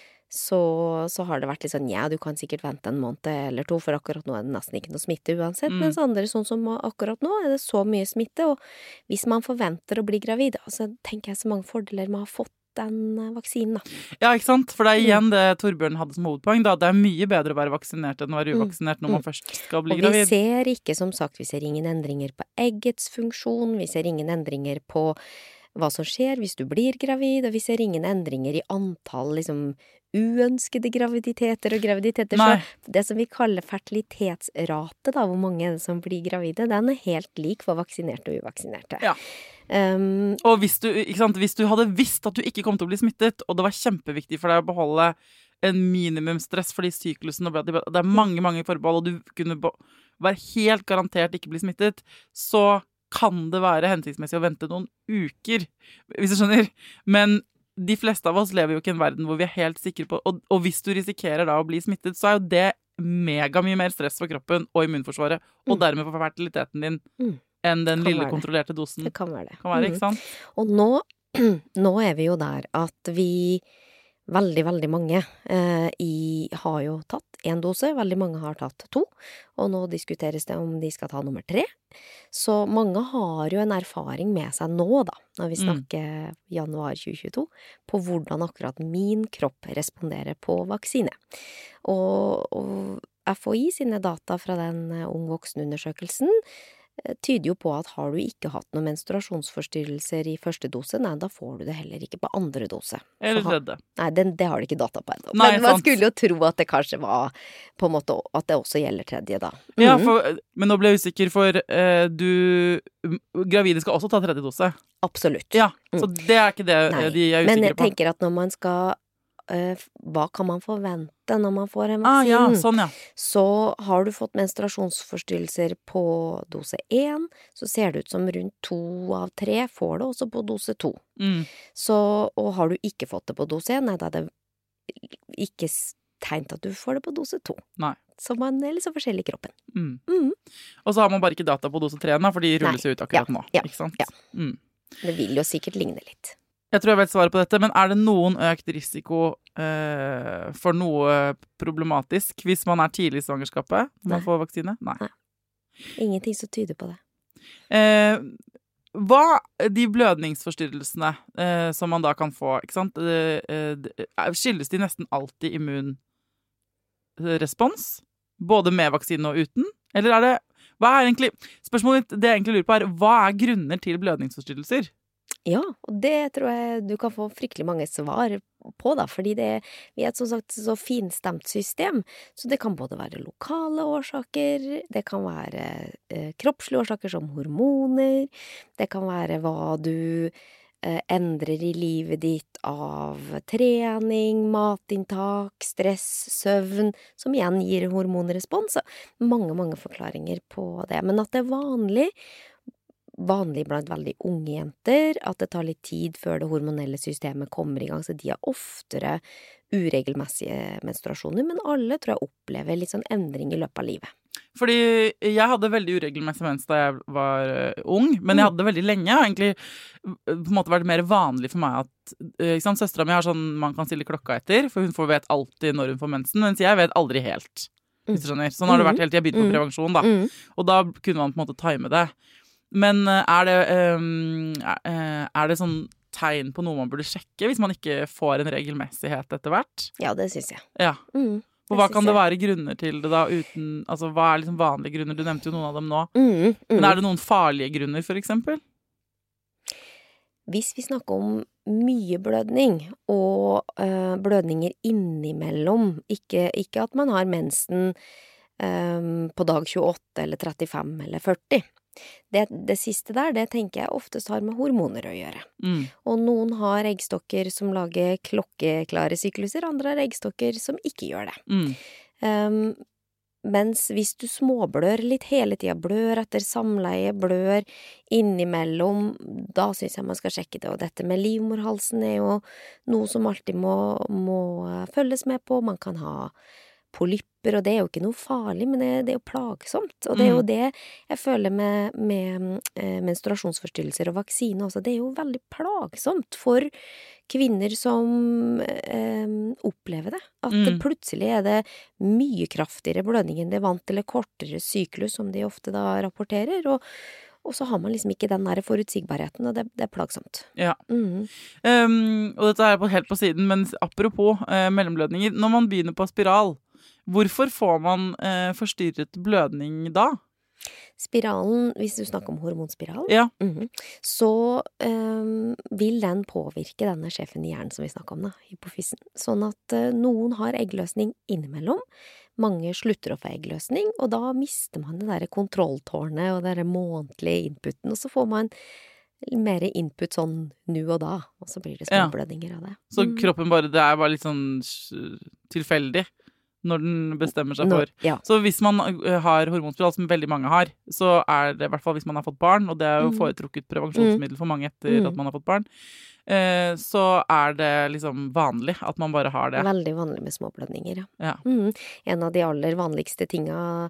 så, så har det vært litt sånn, ja, du kan sikkert vente en måned eller to, for akkurat nå er det nesten ikke noe smitte uansett, Mm. mens andre, sånn som akkurat nå, er det så mye smitte, og hvis man forventer å bli gravid, så tenker jeg så mange fordeler med å ha fått den eh, vaksinen da. Ja, ikke sant? For det er igjen det Torbjørn hadde som hovedpoeng, da. Det er mye bedre å være vaksinert enn å være Mm. uvaksinert når man først skal bli Og vi gravid. ser ikke, som sagt, vi ser ingen endringer på eggets funksjon, vi ser ingen endringer på hva som skjer hvis du blir gravid, og vi ser ingen endringer i antall liksom uønskede graviditeter og graviditeter. Nei. Så det som vi kaller fertilitetsrate, da, hvor mange er det som blir gravide, den er helt lik for vaksinerte og uvaksinerte. Ja. Um, Og hvis du, ikke sant, hvis du hadde visst at du ikke kom til å bli smittet, og det var kjempeviktig for deg å beholde en minimumstress fordi syklusen, og det er mange, mange forbehold, og du kunne bo- være helt garantert ikke bli smittet, så kan det være hensiktsmessig å vente noen uker, hvis du skjønner. Men de fleste av oss lever jo ikke i en verden hvor vi er helt sikre på, og, og hvis du risikerer da å bli smittet, så er jo det mega mye mer stress for kroppen og immunforsvaret, og Mm. dermed for fertiliteten din, Mm. enn den Kan lille være det. kontrollerte dosen. det kan være det. Kan være, Mm. ikke sant? Og nå, nå er vi jo der at vi, veldig, veldig mange, eh, i, har jo tatt en dose, veldig mange har tatt to, og nå diskuteres det om de skal ta nummer tre. Så mange har jo en erfaring med seg nå da, når vi Mm. snakker januar tjue tjueto, på hvordan akkurat min kropp responderer på vaksine. Og, og F H I sine data fra den eh, ung voksen-undersøkelsen eh, tyder jo på at har du ikke hatt noen menstruasjonsforstyrrelser i første dose, nei, da får du det heller ikke på andre dose. Eller Så ha- tredje. Nei, den, det har de ikke data på ennå. Nei, Men man sant. skulle jo tro at det kanskje var på en måte at det også gjelder tredje, da. Ja, Mhm. for, men nå ble jeg usikker, for eh, du Gravide skal også ta tredje dose. Absolutt. Ja, så det er ikke det eh, Nei, de er men usikre jeg på. tenker at når man skal eh, Hva kan man forvente når man får en Ah, vaksine? ja, sånn, ja. Så har du fått menstruasjonsforstyrrelser på dose én, så ser det ut som rundt to av tre får det også på dose to. Mm. Så, og har du ikke fått det på dose én, nei, da er det ikke s- tegn til at du får det på dose to. Nei. Så man er litt så forskjellig i kroppen. Mm. Mm. Og så har man bare ikke data på dose tre, da, for de rulles jo ut akkurat Ja, nå. ja, Ikke sant? ja. Mm. Det vil jo sikkert ligne litt. Jeg tror jeg vet svaret på dette, men er det noen økt risiko eh, for noe problematisk hvis man er tidlig i svangerskapet når man Nei. får vaksine? Nei. Nei. Ingenting som tyder på det. Eh, hva de blødningsforstyrrelsene eh, som man da kan få, ikke sant? Eh, eh, eh, skyldes de nesten alltid immunrespons? Både med vaksine og uten? Eller er det hva er egentlig, spørsmålet mitt, det jeg egentlig lurer på er, hva er grunner til blødningsforstyrrelser? Ja, og det tror jeg du kan få fryktelig mange svar på, da, fordi det, vi er et som sagt så finstemt system, så det kan både være lokale årsaker, det kan være eh, kroppslige årsaker som hormoner, det kan være hva du eh, endrer i livet ditt av trening, matinntak, stress, søvn, som igjen gir hormonrespons. Så mange, mange forklaringer på det, men at det er vanlig, vanlig blant veldig unge jenter, at det tar litt tid før det hormonelle systemet kommer i gang, så de har oftere uregelmessige menstruasjoner, men alle tror jeg opplever litt sånn endring i løpet av livet. Fordi jeg hadde veldig uregelmessig mens da jeg var uh, ung, men jeg hadde det veldig lenge. Og egentlig uh, på en måte vært mer vanlig for meg at uh, ikke sant, søstera mi har sånn man kan stille klokka etter, for hun får vet alltid når hun får mensen, mens jeg vet aldri helt. Hvis du skjønner. Sånn har det vært helt til jeg begynte på prevensjon, da. Mm. Og da kunne man på en måte time det. Men uh, er det um, uh, er det sånn tegn på noe man burde sjekke hvis man ikke får en regelmessighet etter hvert? Ja, det synes jeg. Ja. Mm. Og hva Det kan synes det jeg. være grunner til det da uten, altså hva er liksom vanlige grunner? Du nevnte jo noen av dem nå. Mm, mm. Men er det noen farlige grunner, for eksempel? Hvis vi snakker om mye blødning, og øh, blødninger innimellom, ikke, ikke at man har mensen øhm, på dag tjueåtte eller trettifem eller førti. Det, det siste der, det tenker jeg oftest har med hormoner å gjøre. Mm. Og noen har eggstokker som lager klokkeklare sykluser, andre har eggstokker som ikke gjør det. Mm. Um, mens hvis du småblør litt hele tiden, blør etter samleie, blør innimellom, da synes jeg man skal sjekke det. Og dette med livmorhalsen er jo noe som alltid må, må følges med på. Man kan ha polypper, og det er jo ikke noe farlig, men det, det er jo plagsomt. Og det er jo det jeg føler med, med eh, menstruasjonsforstyrrelser og vaksine også. Det er jo veldig plagsomt for kvinner som eh, opplever det. At Mm. det plutselig er det mye kraftigere blødning enn det er vant, eller kortere syklus, som de ofte da rapporterer, og, og så har man liksom ikke den der forutsigbarheten, og det, det er plagsomt. Ja. Mhm. Um, og dette er på, helt på siden, men apropos eh, mellomblødninger. Når man begynner på spiral, hvorfor får man eh, forstyrret blødning da? Spiralen, hvis du snakker om hormonspiral, Ja. mhm, så ehm, vil den påvirke denne sjefen i hjernen som vi snakker om, da, hypofysen. Sånn at eh, noen har eggløsning innimellom, mange slutter å få eggløsning, og da mister man det der kontrolltårnet og det der månedlige inputen, og så får man mer input sånn nu og da, og så blir det Ja. småblødninger av det. Så Mm. kroppen bare, det er bare litt sånn s- tilfeldig når den bestemmer seg Nå- for. Ja. Så hvis man ø, har hormonspiral, som veldig mange har, så er det i hvert fall hvis man har fått barn, og det er jo Mm. foretrukket prevensjonsmiddel for mange etter Mm. at man har fått barn, eh, så er det liksom vanlig at man bare har det. Veldig vanlig med småblødninger, ja. Ja. Mhm. En av de aller vanligste tinga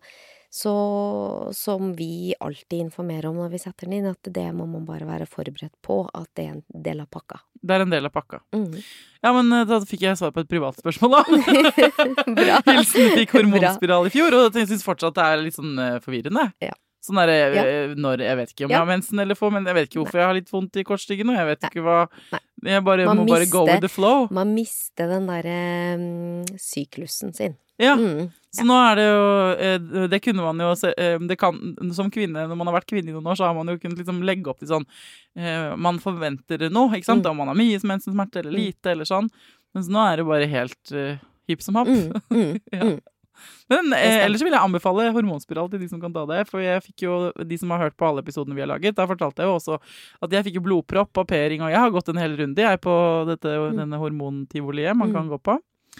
så, som vi alltid informerer om når vi setter den inn, at det må man bare være forberedt på, at det er en del av pakka. Det er en del av pakka. Mhm. Ja, men eh, da fikk jeg svar på et privat spørsmål, da. Bra. Hilsen fikk hormonspiral i fjor, og jeg synes fortsatt det er litt sånn eh, forvirrende. Ja. Sånn der, eh, Ja. når, jeg vet ikke om Ja. jeg har mensen eller få, men jeg vet ikke hvorfor jeg har litt vondt i korsryggen, og jeg vet Nei. ikke hva, Nei. jeg bare, Man må bare go mister- with the flow. Man mister den derre mm, syklusen sin. Ja, Mhm. så nå er det jo, eh, det kunne man jo se, eh, det kan, som kvinne, når man har vært kvinne i noen år, så har man jo kunnet liksom legge opp til sånn, eh, man forventer noe, ikke sant, Mm. om man har mye mensensmerte eller lite, eller sånn, mens nå er det bare helt eh, hipp som happ. Mm, mm, Ja. mm. Men eh, stemmer. ellers vil jeg anbefale hormonspiral til de som kan ta det, for jeg fikk jo, de som har hørt på alle episodene vi har laget, da fortalte jeg jo også at jeg fikk jo blodpropp og p-ring, og jeg har gått en hel runde jeg på dette, denne hormontivoliet man kan Mm. gå på.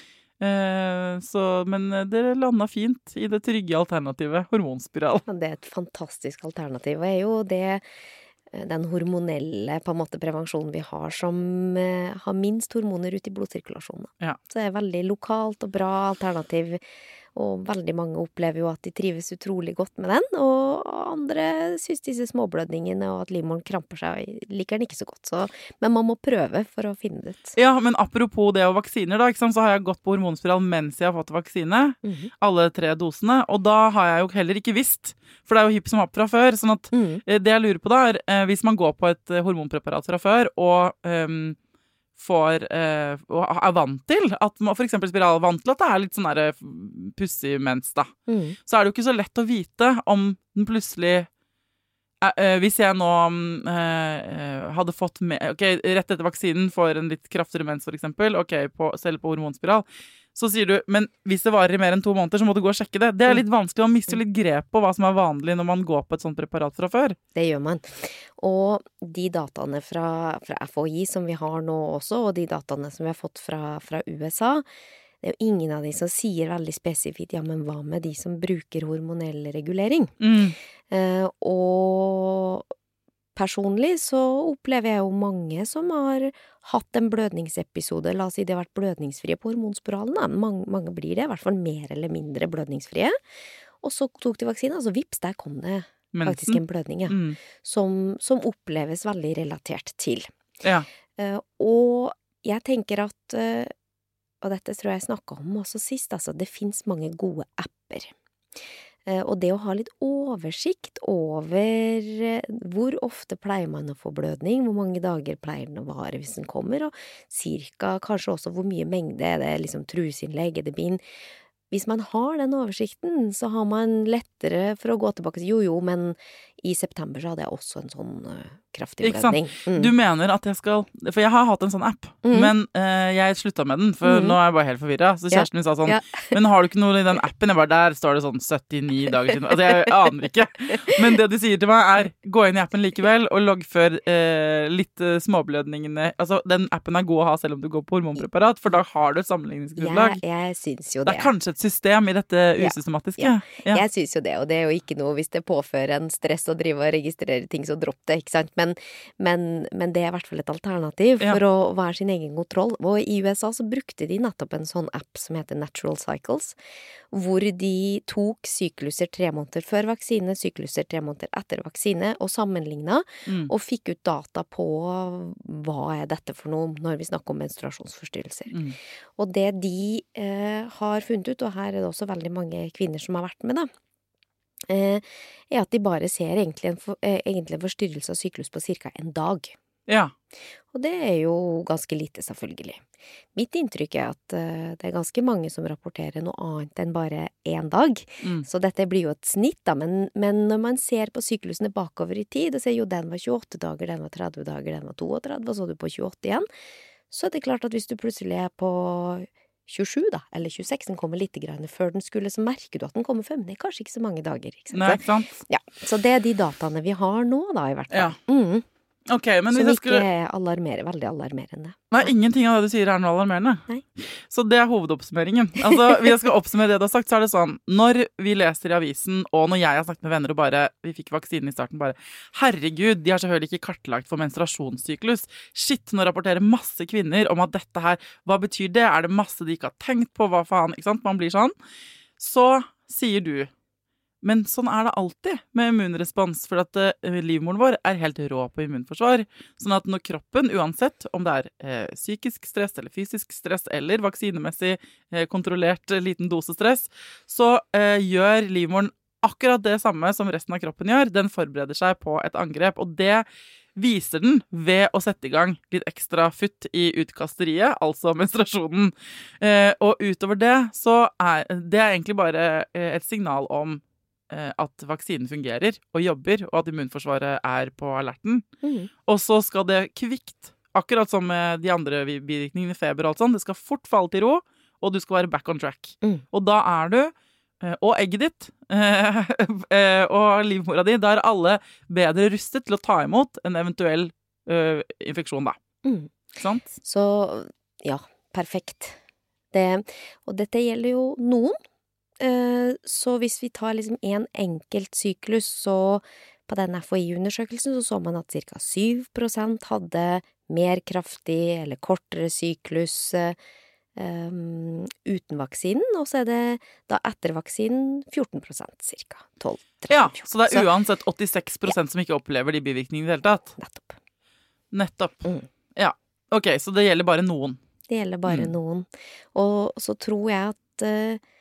Eh, så, men det landa fint i det trygge alternativet, hormonspiral. Ja, det er et fantastisk alternativ, og er jo det eh, den hormonelle på en måte prevensjonen vi har, som eh, har minst hormoner ute i blodsirkulasjonen. da. Ja. Så det er veldig lokalt og bra alternativ, og veldig mange opplever jo at de trives utrolig godt med den, og andre synes disse småblødningene og at livmoren kramper seg, liker den ikke så godt. Så, men man må prøve for å finne det ut. Ja, men apropos det og vaksiner da, ikke sant, så har jeg gått på hormonspiral mens jeg har fått vaksine, Mhm. alle tre dosene, og da har jeg jo heller ikke visst, for det er jo hipp som happ fra før, sånn at Mhm. Eh, Det jeg lurer på da er, eh, hvis man går på et eh, hormonpreparat fra før, og ehm, får, eh, og er vant til, at man, for eksempel spiral, er vant til at det er litt sånn der eh, pussig mens da, Mhm. så er det jo ikke så lett å vite om den plutselig, eh, eh, hvis jeg nå mm, eh, eh, hadde fått med, ok, rett etter vaksinen får en litt kraftigere mens for eksempel, ok, på, selv på hormonspiral, så sier du, men hvis det varer i mer enn to måneder, så må du gå og sjekke det. Det er litt vanskelig, man mister jo litt grep på hva som er vanlig når man går på et sånt preparat fra før. Det gjør man. Og de dataene fra, fra F H I som vi har nå også, og de dataene som vi har fått fra, fra U S A, det er jo ingen av de som sier veldig spesifikt, ja, men hva med de som bruker hormonell regulering? Mm. Eh, og personlig så opplever jeg jo mange som har hatt en blødningsepisode, la oss si de har vært blødningsfrie på hormonspiralen, da. Mange, mange blir det, i hvert fall mer eller mindre blødningsfrie. Og så tok de vaksinen, altså vips, der kom det faktisk Mensen. en blødning, ja. Mm. Som, som oppleves veldig relatert til. Ja. Eh, og jeg tenker at, eh, og dette tror jeg jeg snakket om også sist, altså det finnes mange gode apper. Eh, og det å ha litt oversikt over eh, hvor ofte pleier man å få blødning, hvor mange dager pleier den å vare hvis den kommer, og cirka kanskje også hvor mye mengde er det, liksom truseinnlegg, er det bind. Hvis man har den oversikten, så har man lettere for å gå tilbake til jo, jo, men i september så hadde jeg også en sånn uh, kraftig blødning. Mm. Du mener at jeg skal, for jeg har hatt en sånn app, mm. men uh, jeg sluttet med den, for mm. nå er jeg bare helt forvirret. Så kjæresten min sa sånn, ja. men har du ikke noe i den appen? Jeg bare, der står det sånn syttini dager siden. Altså jeg aner ikke. Men det de sier til meg er, gå inn i appen likevel, og loggfør uh, litt uh, småblødningene. Altså den appen er god å ha selv om du går på hormonpreparat, for da har du et sammenligningsgrunnlag. Jeg, jeg synes jo det. Det er kanskje et system i dette usystematiske. Ja. Ja. Ja. Jeg synes jo det, og det er jo ikke noe hvis det påfører en stress å drive og registrere ting, så dropp det, ikke sant? Men, men, men det er i hvert fall et alternativ for ja. å være sin egen kontroll. Og i U S A så brukte de nettopp en sånn app som heter Natural Cycles, hvor de tok sykluser tre måneder før vaksine, sykluser tre måneder etter vaksine, og sammenlignet, mm. og fikk ut data på hva er dette for noe når vi snakker om menstruasjonsforstyrrelser. Mm. Og det de eh, har funnet ut, og her er det også veldig mange kvinner som har vært med da, eh, er at de bare ser egentlig en, for, eh, egentlig en forstyrrelse av syklus på cirka en dag. Ja. Og det er jo ganske lite, selvfølgelig. Mitt inntrykk er at uh, det er ganske mange som rapporterer noe annet enn bare en dag. Mm. Så dette blir jo et snitt, da. Men, men når man ser på syklusene bakover i tid, og ser jo den var tjueåtte dager, den var tretti dager, den var trettito, og så er du på tjueåtte igjen, så er det klart at hvis du plutselig er på tjuesju da, eller tjueseks, den kommer litt grann før den skulle, så merker du at den kommer fem. Det er kanskje ikke så mange dager, ikke sant? Nei, ikke sant? Ja, så det er de dataene vi har nå da, i hvert fall. Ja. Mm. Okay, men som ikke skulle... alarmerer, veldig alarmerende. Nei, ingenting av det du sier er noe alarmerende. Nei. Så det er hovedoppsummeringen. Altså, hvis jeg skal oppsummere det du har sagt, så er det sånn, når vi leser i avisen, og når jeg har snakket med venner og bare, vi fikk vaksinen i starten bare, herregud, de har selvfølgelig ikke kartlagt for menstruasjonssyklus. Shit, nå rapporterer masse kvinner om at dette her, hva betyr det? Er det masse de ikke har tenkt på? Hva faen? Ikke sant? Man blir sånn. Så sier du, men sånn er det alltid med immunrespons, for at uh, livmoren vår er helt rå på immunforsvar. Sånn at når kroppen, uansett om det er uh, psykisk stress eller fysisk stress eller vaksinemessig uh, kontrollert uh, liten dose stress, så uh, gjør livmoren akkurat det samme som resten av kroppen gjør. Den forbereder seg på et angrep, og det viser den ved å sette i gang litt ekstra futt i utkasteriet, altså menstruasjonen. Uh, og utover det, så er det er egentlig bare uh, et signal om at vaksinen fungerer og jobber, og at immunforsvaret er på alerten. Mm. Og så skal det kvikt, akkurat som med de andre bivirkningene, feber og alt sånt, det skal fort falle til ro, og du skal være back on track. Mm. Og da er du, og egget ditt, og livmora di, da er alle bedre rustet til å ta imot en eventuell uh, infeksjon da. Mm. Sant? Så, ja, perfekt. Det, og dette gjelder jo noen. Så hvis vi tar liksom en enkelt syklus, så på den F O I-undersøkelsen så så man at cirka syv prosent hadde mer kraftig eller kortere syklus um, uten vaksinen, og så er det da etter vaksinen fjorten prosent cirka. tolv til tretten, ja, så det er uansett åttiseks prosent ja. Som ikke opplever de bivirkningene i det hele tatt? Nettopp. Nettopp. Mm. Ja, ok, så det gjelder bare noen? Det gjelder bare mm. noen. Og så tror jeg at uh,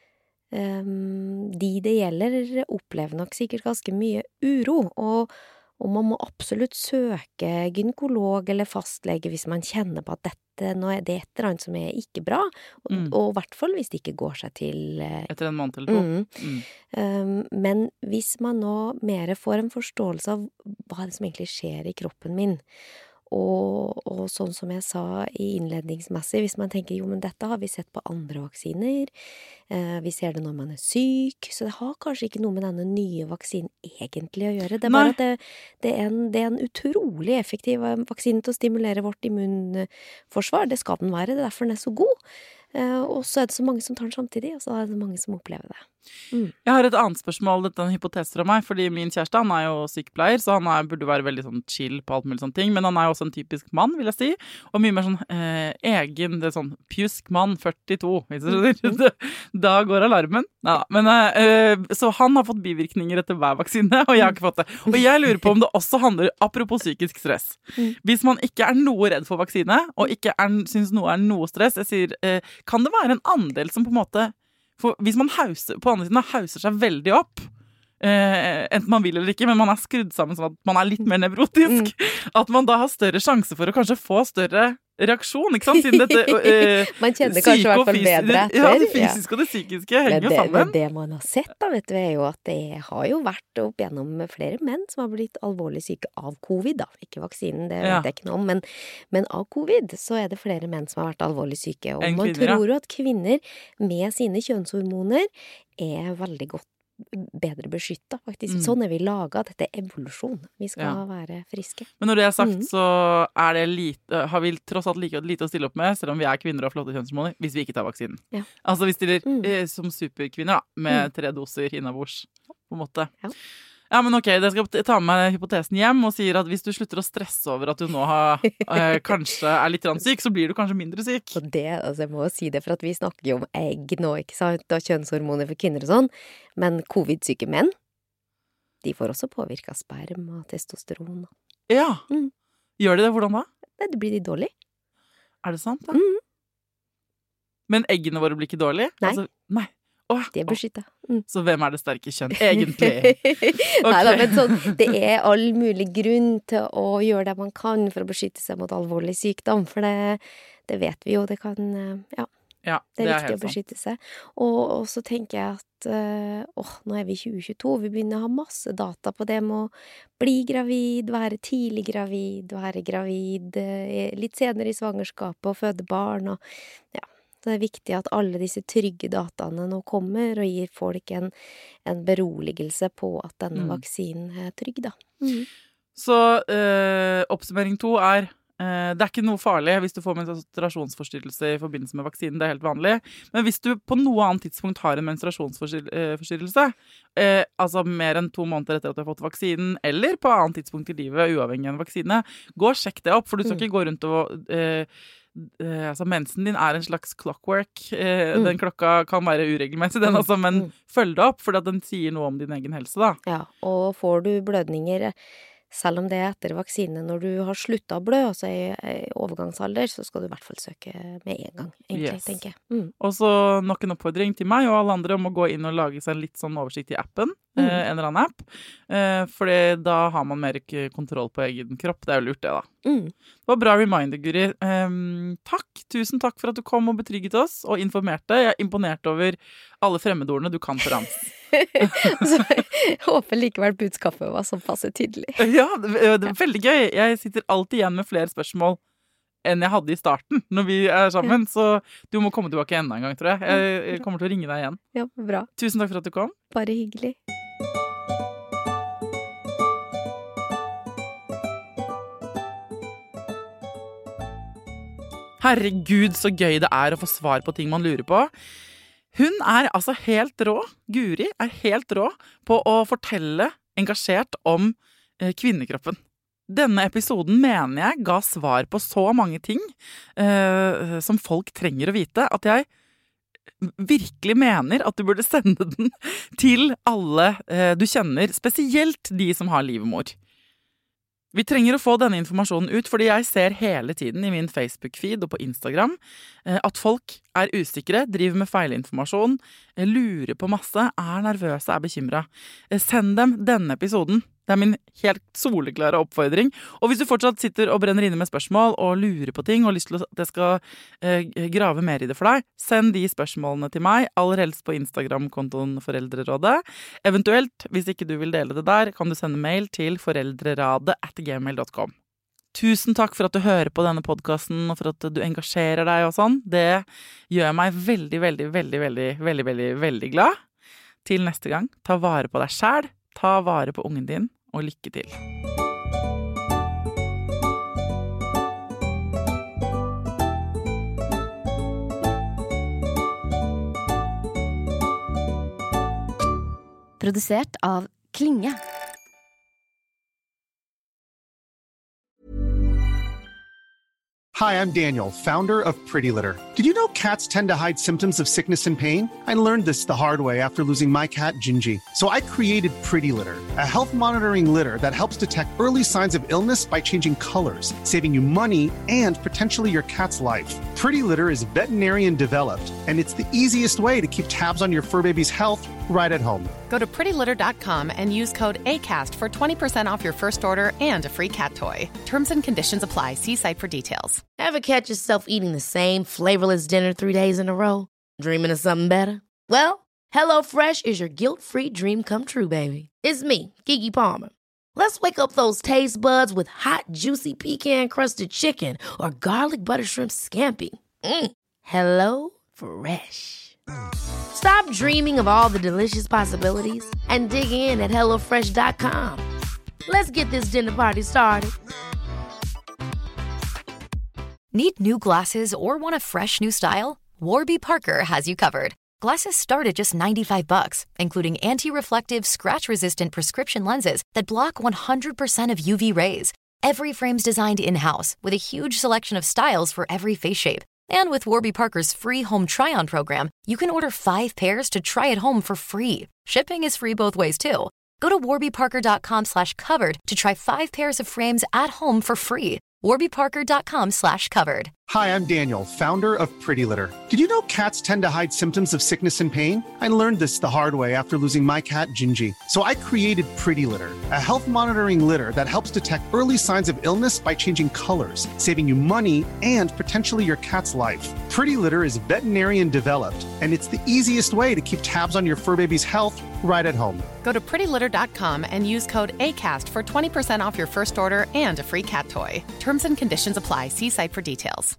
Um, de det gjelder opplever nok sikkert ganske mye uro, og, og man må absolutt søke gynekolog eller fastlege hvis man kjenner på at dette, nå er det et eller annet som er ikke bra, og, mm. og i hvert fall hvis det ikke går seg til uh, etter en måned eller to. Mm. Mm. Um, men hvis man nå mer får en forståelse av hva det som egentlig skjer i kroppen min, Og, og sånn som jeg sa i innledningsmessig, hvis man tenker, jo, men dette har vi sett på andre vaksiner, eh, vi ser det når man er syk, så det har kanskje ikke noe med denne nye vaksinen egentlig å gjøre. Det er bare Nei. At det, det, er en, det er en utrolig effektiv vaksine til å stimulere vårt immunforsvar. Det skal den være, det er derfor den er så god. Eh, og så er det så mange som tar den samtidig, og så er det mange som opplever det. Mm. Jeg har et annet spørsmål, dette er en hypotese fra meg, fordi min kjæreste, han er jo sykepleier, så han er, burde være veldig sånn chill på alt mulig sånne ting, men han er jo også en typisk mann, vil jeg si, og mye mer sånn eh, egen, det er sånn pjusk mann førtito, hvis du skjønner. Da går alarmen. Neida, men eh, så han har fått bivirkninger etter hver vaksine, og jeg har ikke fått det. Og jeg lurer på om det også handler, apropos psykisk stress, hvis man ikke er noe redd for vaksine, og ikke er, synes noe er noe stress, jeg sier, eh, kan det være en andel som på en måte For hvis man hauser, på andre siden hauser seg veldig opp, eh, enten man vil eller ikke, men man er skrudd sammen sånn at man er litt mer nevrotisk, mm. at man da har større sjanse for å kanskje få større reaksjon, ikke sant? Siden dette uh, Man kjenner kanskje i hvert fall bedre etter. Ja, det fysiske og det psykiske henger jo sammen. Men det man har sett da, vet du, er jo at det har jo vært opp gjennom flere menn som har blitt alvorlig syke av covid da. Ikke vaksinen, det vet Ja. jeg ikke noe om, men, men av covid så er det flere menn som har vært alvorlig syke. Og Enn man kvinner, ja. tror jo at kvinner med sine kjønnshormoner er veldig godt bedre beskyttet, faktisk. Mm. Sånn er vi laget, dette er evolusjon. Vi skal Ja. være friske. Men når det er sagt, Mhm. så er det lite, har vi tross alt like, lite å stille opp med, selv om vi er kvinner og har flotte kjønnshormoner, hvis vi ikke tar vaksinen. Ja. Altså vi stiller Mm. eh, som superkvinner da, med tre doser innabords, på en måte. Ja. Ja, men ok, jeg skal ta med meg hypotesen hjem og sier at hvis du slutter å stresse over at du nå har, eh, kanskje er litt grann syk, så blir du kanskje mindre syk. Og det, altså jeg må jo si det, for at vi snakker jo om egg nå, ikke sant, og kjønnshormoner for kvinner og sånn, men covid-syke menn, de får også påvirket sperm og testosteron. Ja, Mm. gjør de det? Hvordan da? Nei, det blir de dårlig. Er det sant? Da? Mm. Men eggene våre blir ikke dårlige? Nei. Altså, nei. Åh, De er åh. beskyttet. Mm. Så hvem er det sterke kjønn, egentlig? Neida, men sånn, det er all mulig grunn til å gjøre det man kan for å beskytte seg mot alvorlig sykdom, for det, det vet vi jo, det kan, eh, ja, Ja, det er, det er viktig å helt sant. beskytte seg. Og, og så tenker jeg at, eh, åh, nå er vi i tjue tjueto, vi begynner å ha masse data på det med å bli gravid, være tidlig gravid, være gravid, eh, litt senere i svangerskapet og føde barn, og ja. Så det er viktig at alle disse trygge dataene nå kommer og gir folk en, en beroligelse på at denne Mm. vaksinen er trygg, da. Mm. Så eh, oppsummering to er eh, det er ikke noe farlig hvis du får menstruasjonsforstyrrelse i forbindelse med vaksinen, det er helt vanlig. Men hvis du på noe annet tidspunkt har en menstruasjonsforstyrrelse, eh, altså mer enn to måneder etter at du har fått vaksinen, eller på annet tidspunkt i livet, uavhengig av en vaksine, gå og sjekk det opp, for du skal Mm. ikke gå rundt og eh, eh, altså mensen din er en slags clockwork. Eh, Mm. Den klokka kan være uregelmessig, den Mm, altså, men mm. følg det opp, for den sier noe om din egen helse, da. Ja, og får du blødninger, selv om det er etter vaksine, når du har sluttet å blø, altså i, i overgangsalder, så skal du i hvert fall søke med en gang, egentlig, Yes. tenker jeg. Mm. Og så nok en oppfordring til meg og alle andre om å gå inn og lage seg en litt sånn oversikt i appen, Mm. eh, en eller annen app, eh, fordi da har man mer k- kontroll på egen kropp. Det er jo lurt det, da. Mm. Det var bra reminder, Guri. Ehm, takk, tusen takk for at du kom og betrygget oss og informerte. Jeg er imponert over alle fremmedordene du kan på rams. Så jeg håper likevel budskapet var sånn passe tydelig. Ja, det, det er veldig gøy. Jeg sitter alltid igjen med flere spørsmål enn jeg hadde i starten når vi er sammen, så du må komme tilbake enda en gang, tror jeg. Jeg, jeg kommer til å ringe deg igjen. Ja, bra. Tusen takk for at du kom. Bare hyggelig. Herregud, så gøy det er å få svar på ting man lurer på. Hun er altså helt rå, Guri er helt rå på å fortelle engasjert om eh, kvinnekroppen. Denne episoden mener jeg ga svar på så mange ting eh, som folk trenger å vite, at jeg virkelig mener at du burde sende den til alle eh, du kjenner, spesielt de som har livmor. Vi trenger å få denne informasjonen ut, fordi jeg ser hele tiden i min Facebook-feed og på Instagram eh, at folk er usikre, driver med feilinformasjon, eh, lurer på masse, er nervøse, er bekymret. Eh, send dem denne episoden. Det er min helt soleklare oppfordring. Og hvis du fortsatt sitter og brenner inne med spørsmål og lurer på ting og har lyst til at jeg skal eh, grave mer i det for deg, send de spørsmålene til meg, aller helst på Instagram-kontoen Foreldrerådet. Eventuelt, hvis ikke du vil dele det der, kan du sende mail til foreldreradet at gmail dot com. Tusen takk for at du hører på denne podcasten og for at du engasjerer deg og sånn. Det gjør meg veldig, veldig, veldig, veldig, veldig, veldig, veldig glad. Til neste gang, ta vare på deg selv, ta vare på ungen din, og lykke til. Produsert av Klinge. Hi, I'm Daniel, founder of Pretty Litter. Did you know cats tend to hide symptoms of sickness and pain? I learned this the hard way after losing my cat, Gingy. So I created Pretty Litter, a health monitoring litter that helps detect early signs of illness by changing colors, saving you money and potentially your cat's life. Pretty Litter is veterinarian developed, and it's the easiest way to keep tabs on your fur baby's health right at home. Go to pretty litter dot com and use code ACAST for twenty percent off your first order and a free cat toy. Terms and conditions apply. See site for details. Ever catch yourself eating the same flavorless dinner three days in a row? Dreaming of something better? Well, HelloFresh is your guilt-free dream come true, baby. It's me, Keke Palmer. Let's wake up those taste buds with hot, juicy pecan-crusted chicken or garlic butter shrimp scampi. Mm. Hello Fresh. Stop dreaming of all the delicious possibilities and dig in at hello fresh dot com. Let's get this dinner party started. Need new glasses or want a fresh new style? Warby Parker has you covered. Glasses start at just ninety-five bucks, including anti-reflective, scratch-resistant prescription lenses that block one hundred percent of U V rays. Every frame's designed in-house with a huge selection of styles for every face shape. And with Warby Parker's free home try-on program, you can order five pairs to try at home for free. Shipping is free both ways, too. Go to warby parker dot com slash covered to try five pairs of frames at home for free. warby parker dot com slash covered. Hi, I'm Daniel, founder of Pretty Litter. Did you know cats tend to hide symptoms of sickness and pain? I learned this the hard way after losing my cat, Gingy. So I created Pretty Litter, a health monitoring litter that helps detect early signs of illness by changing colors, saving you money and potentially your cat's life. Pretty Litter is veterinarian developed, and it's the easiest way to keep tabs on your fur baby's health right at home. Go to pretty litter dot com and use code ACAST for twenty percent off your first order and a free cat toy. Terms and conditions apply. See site for details.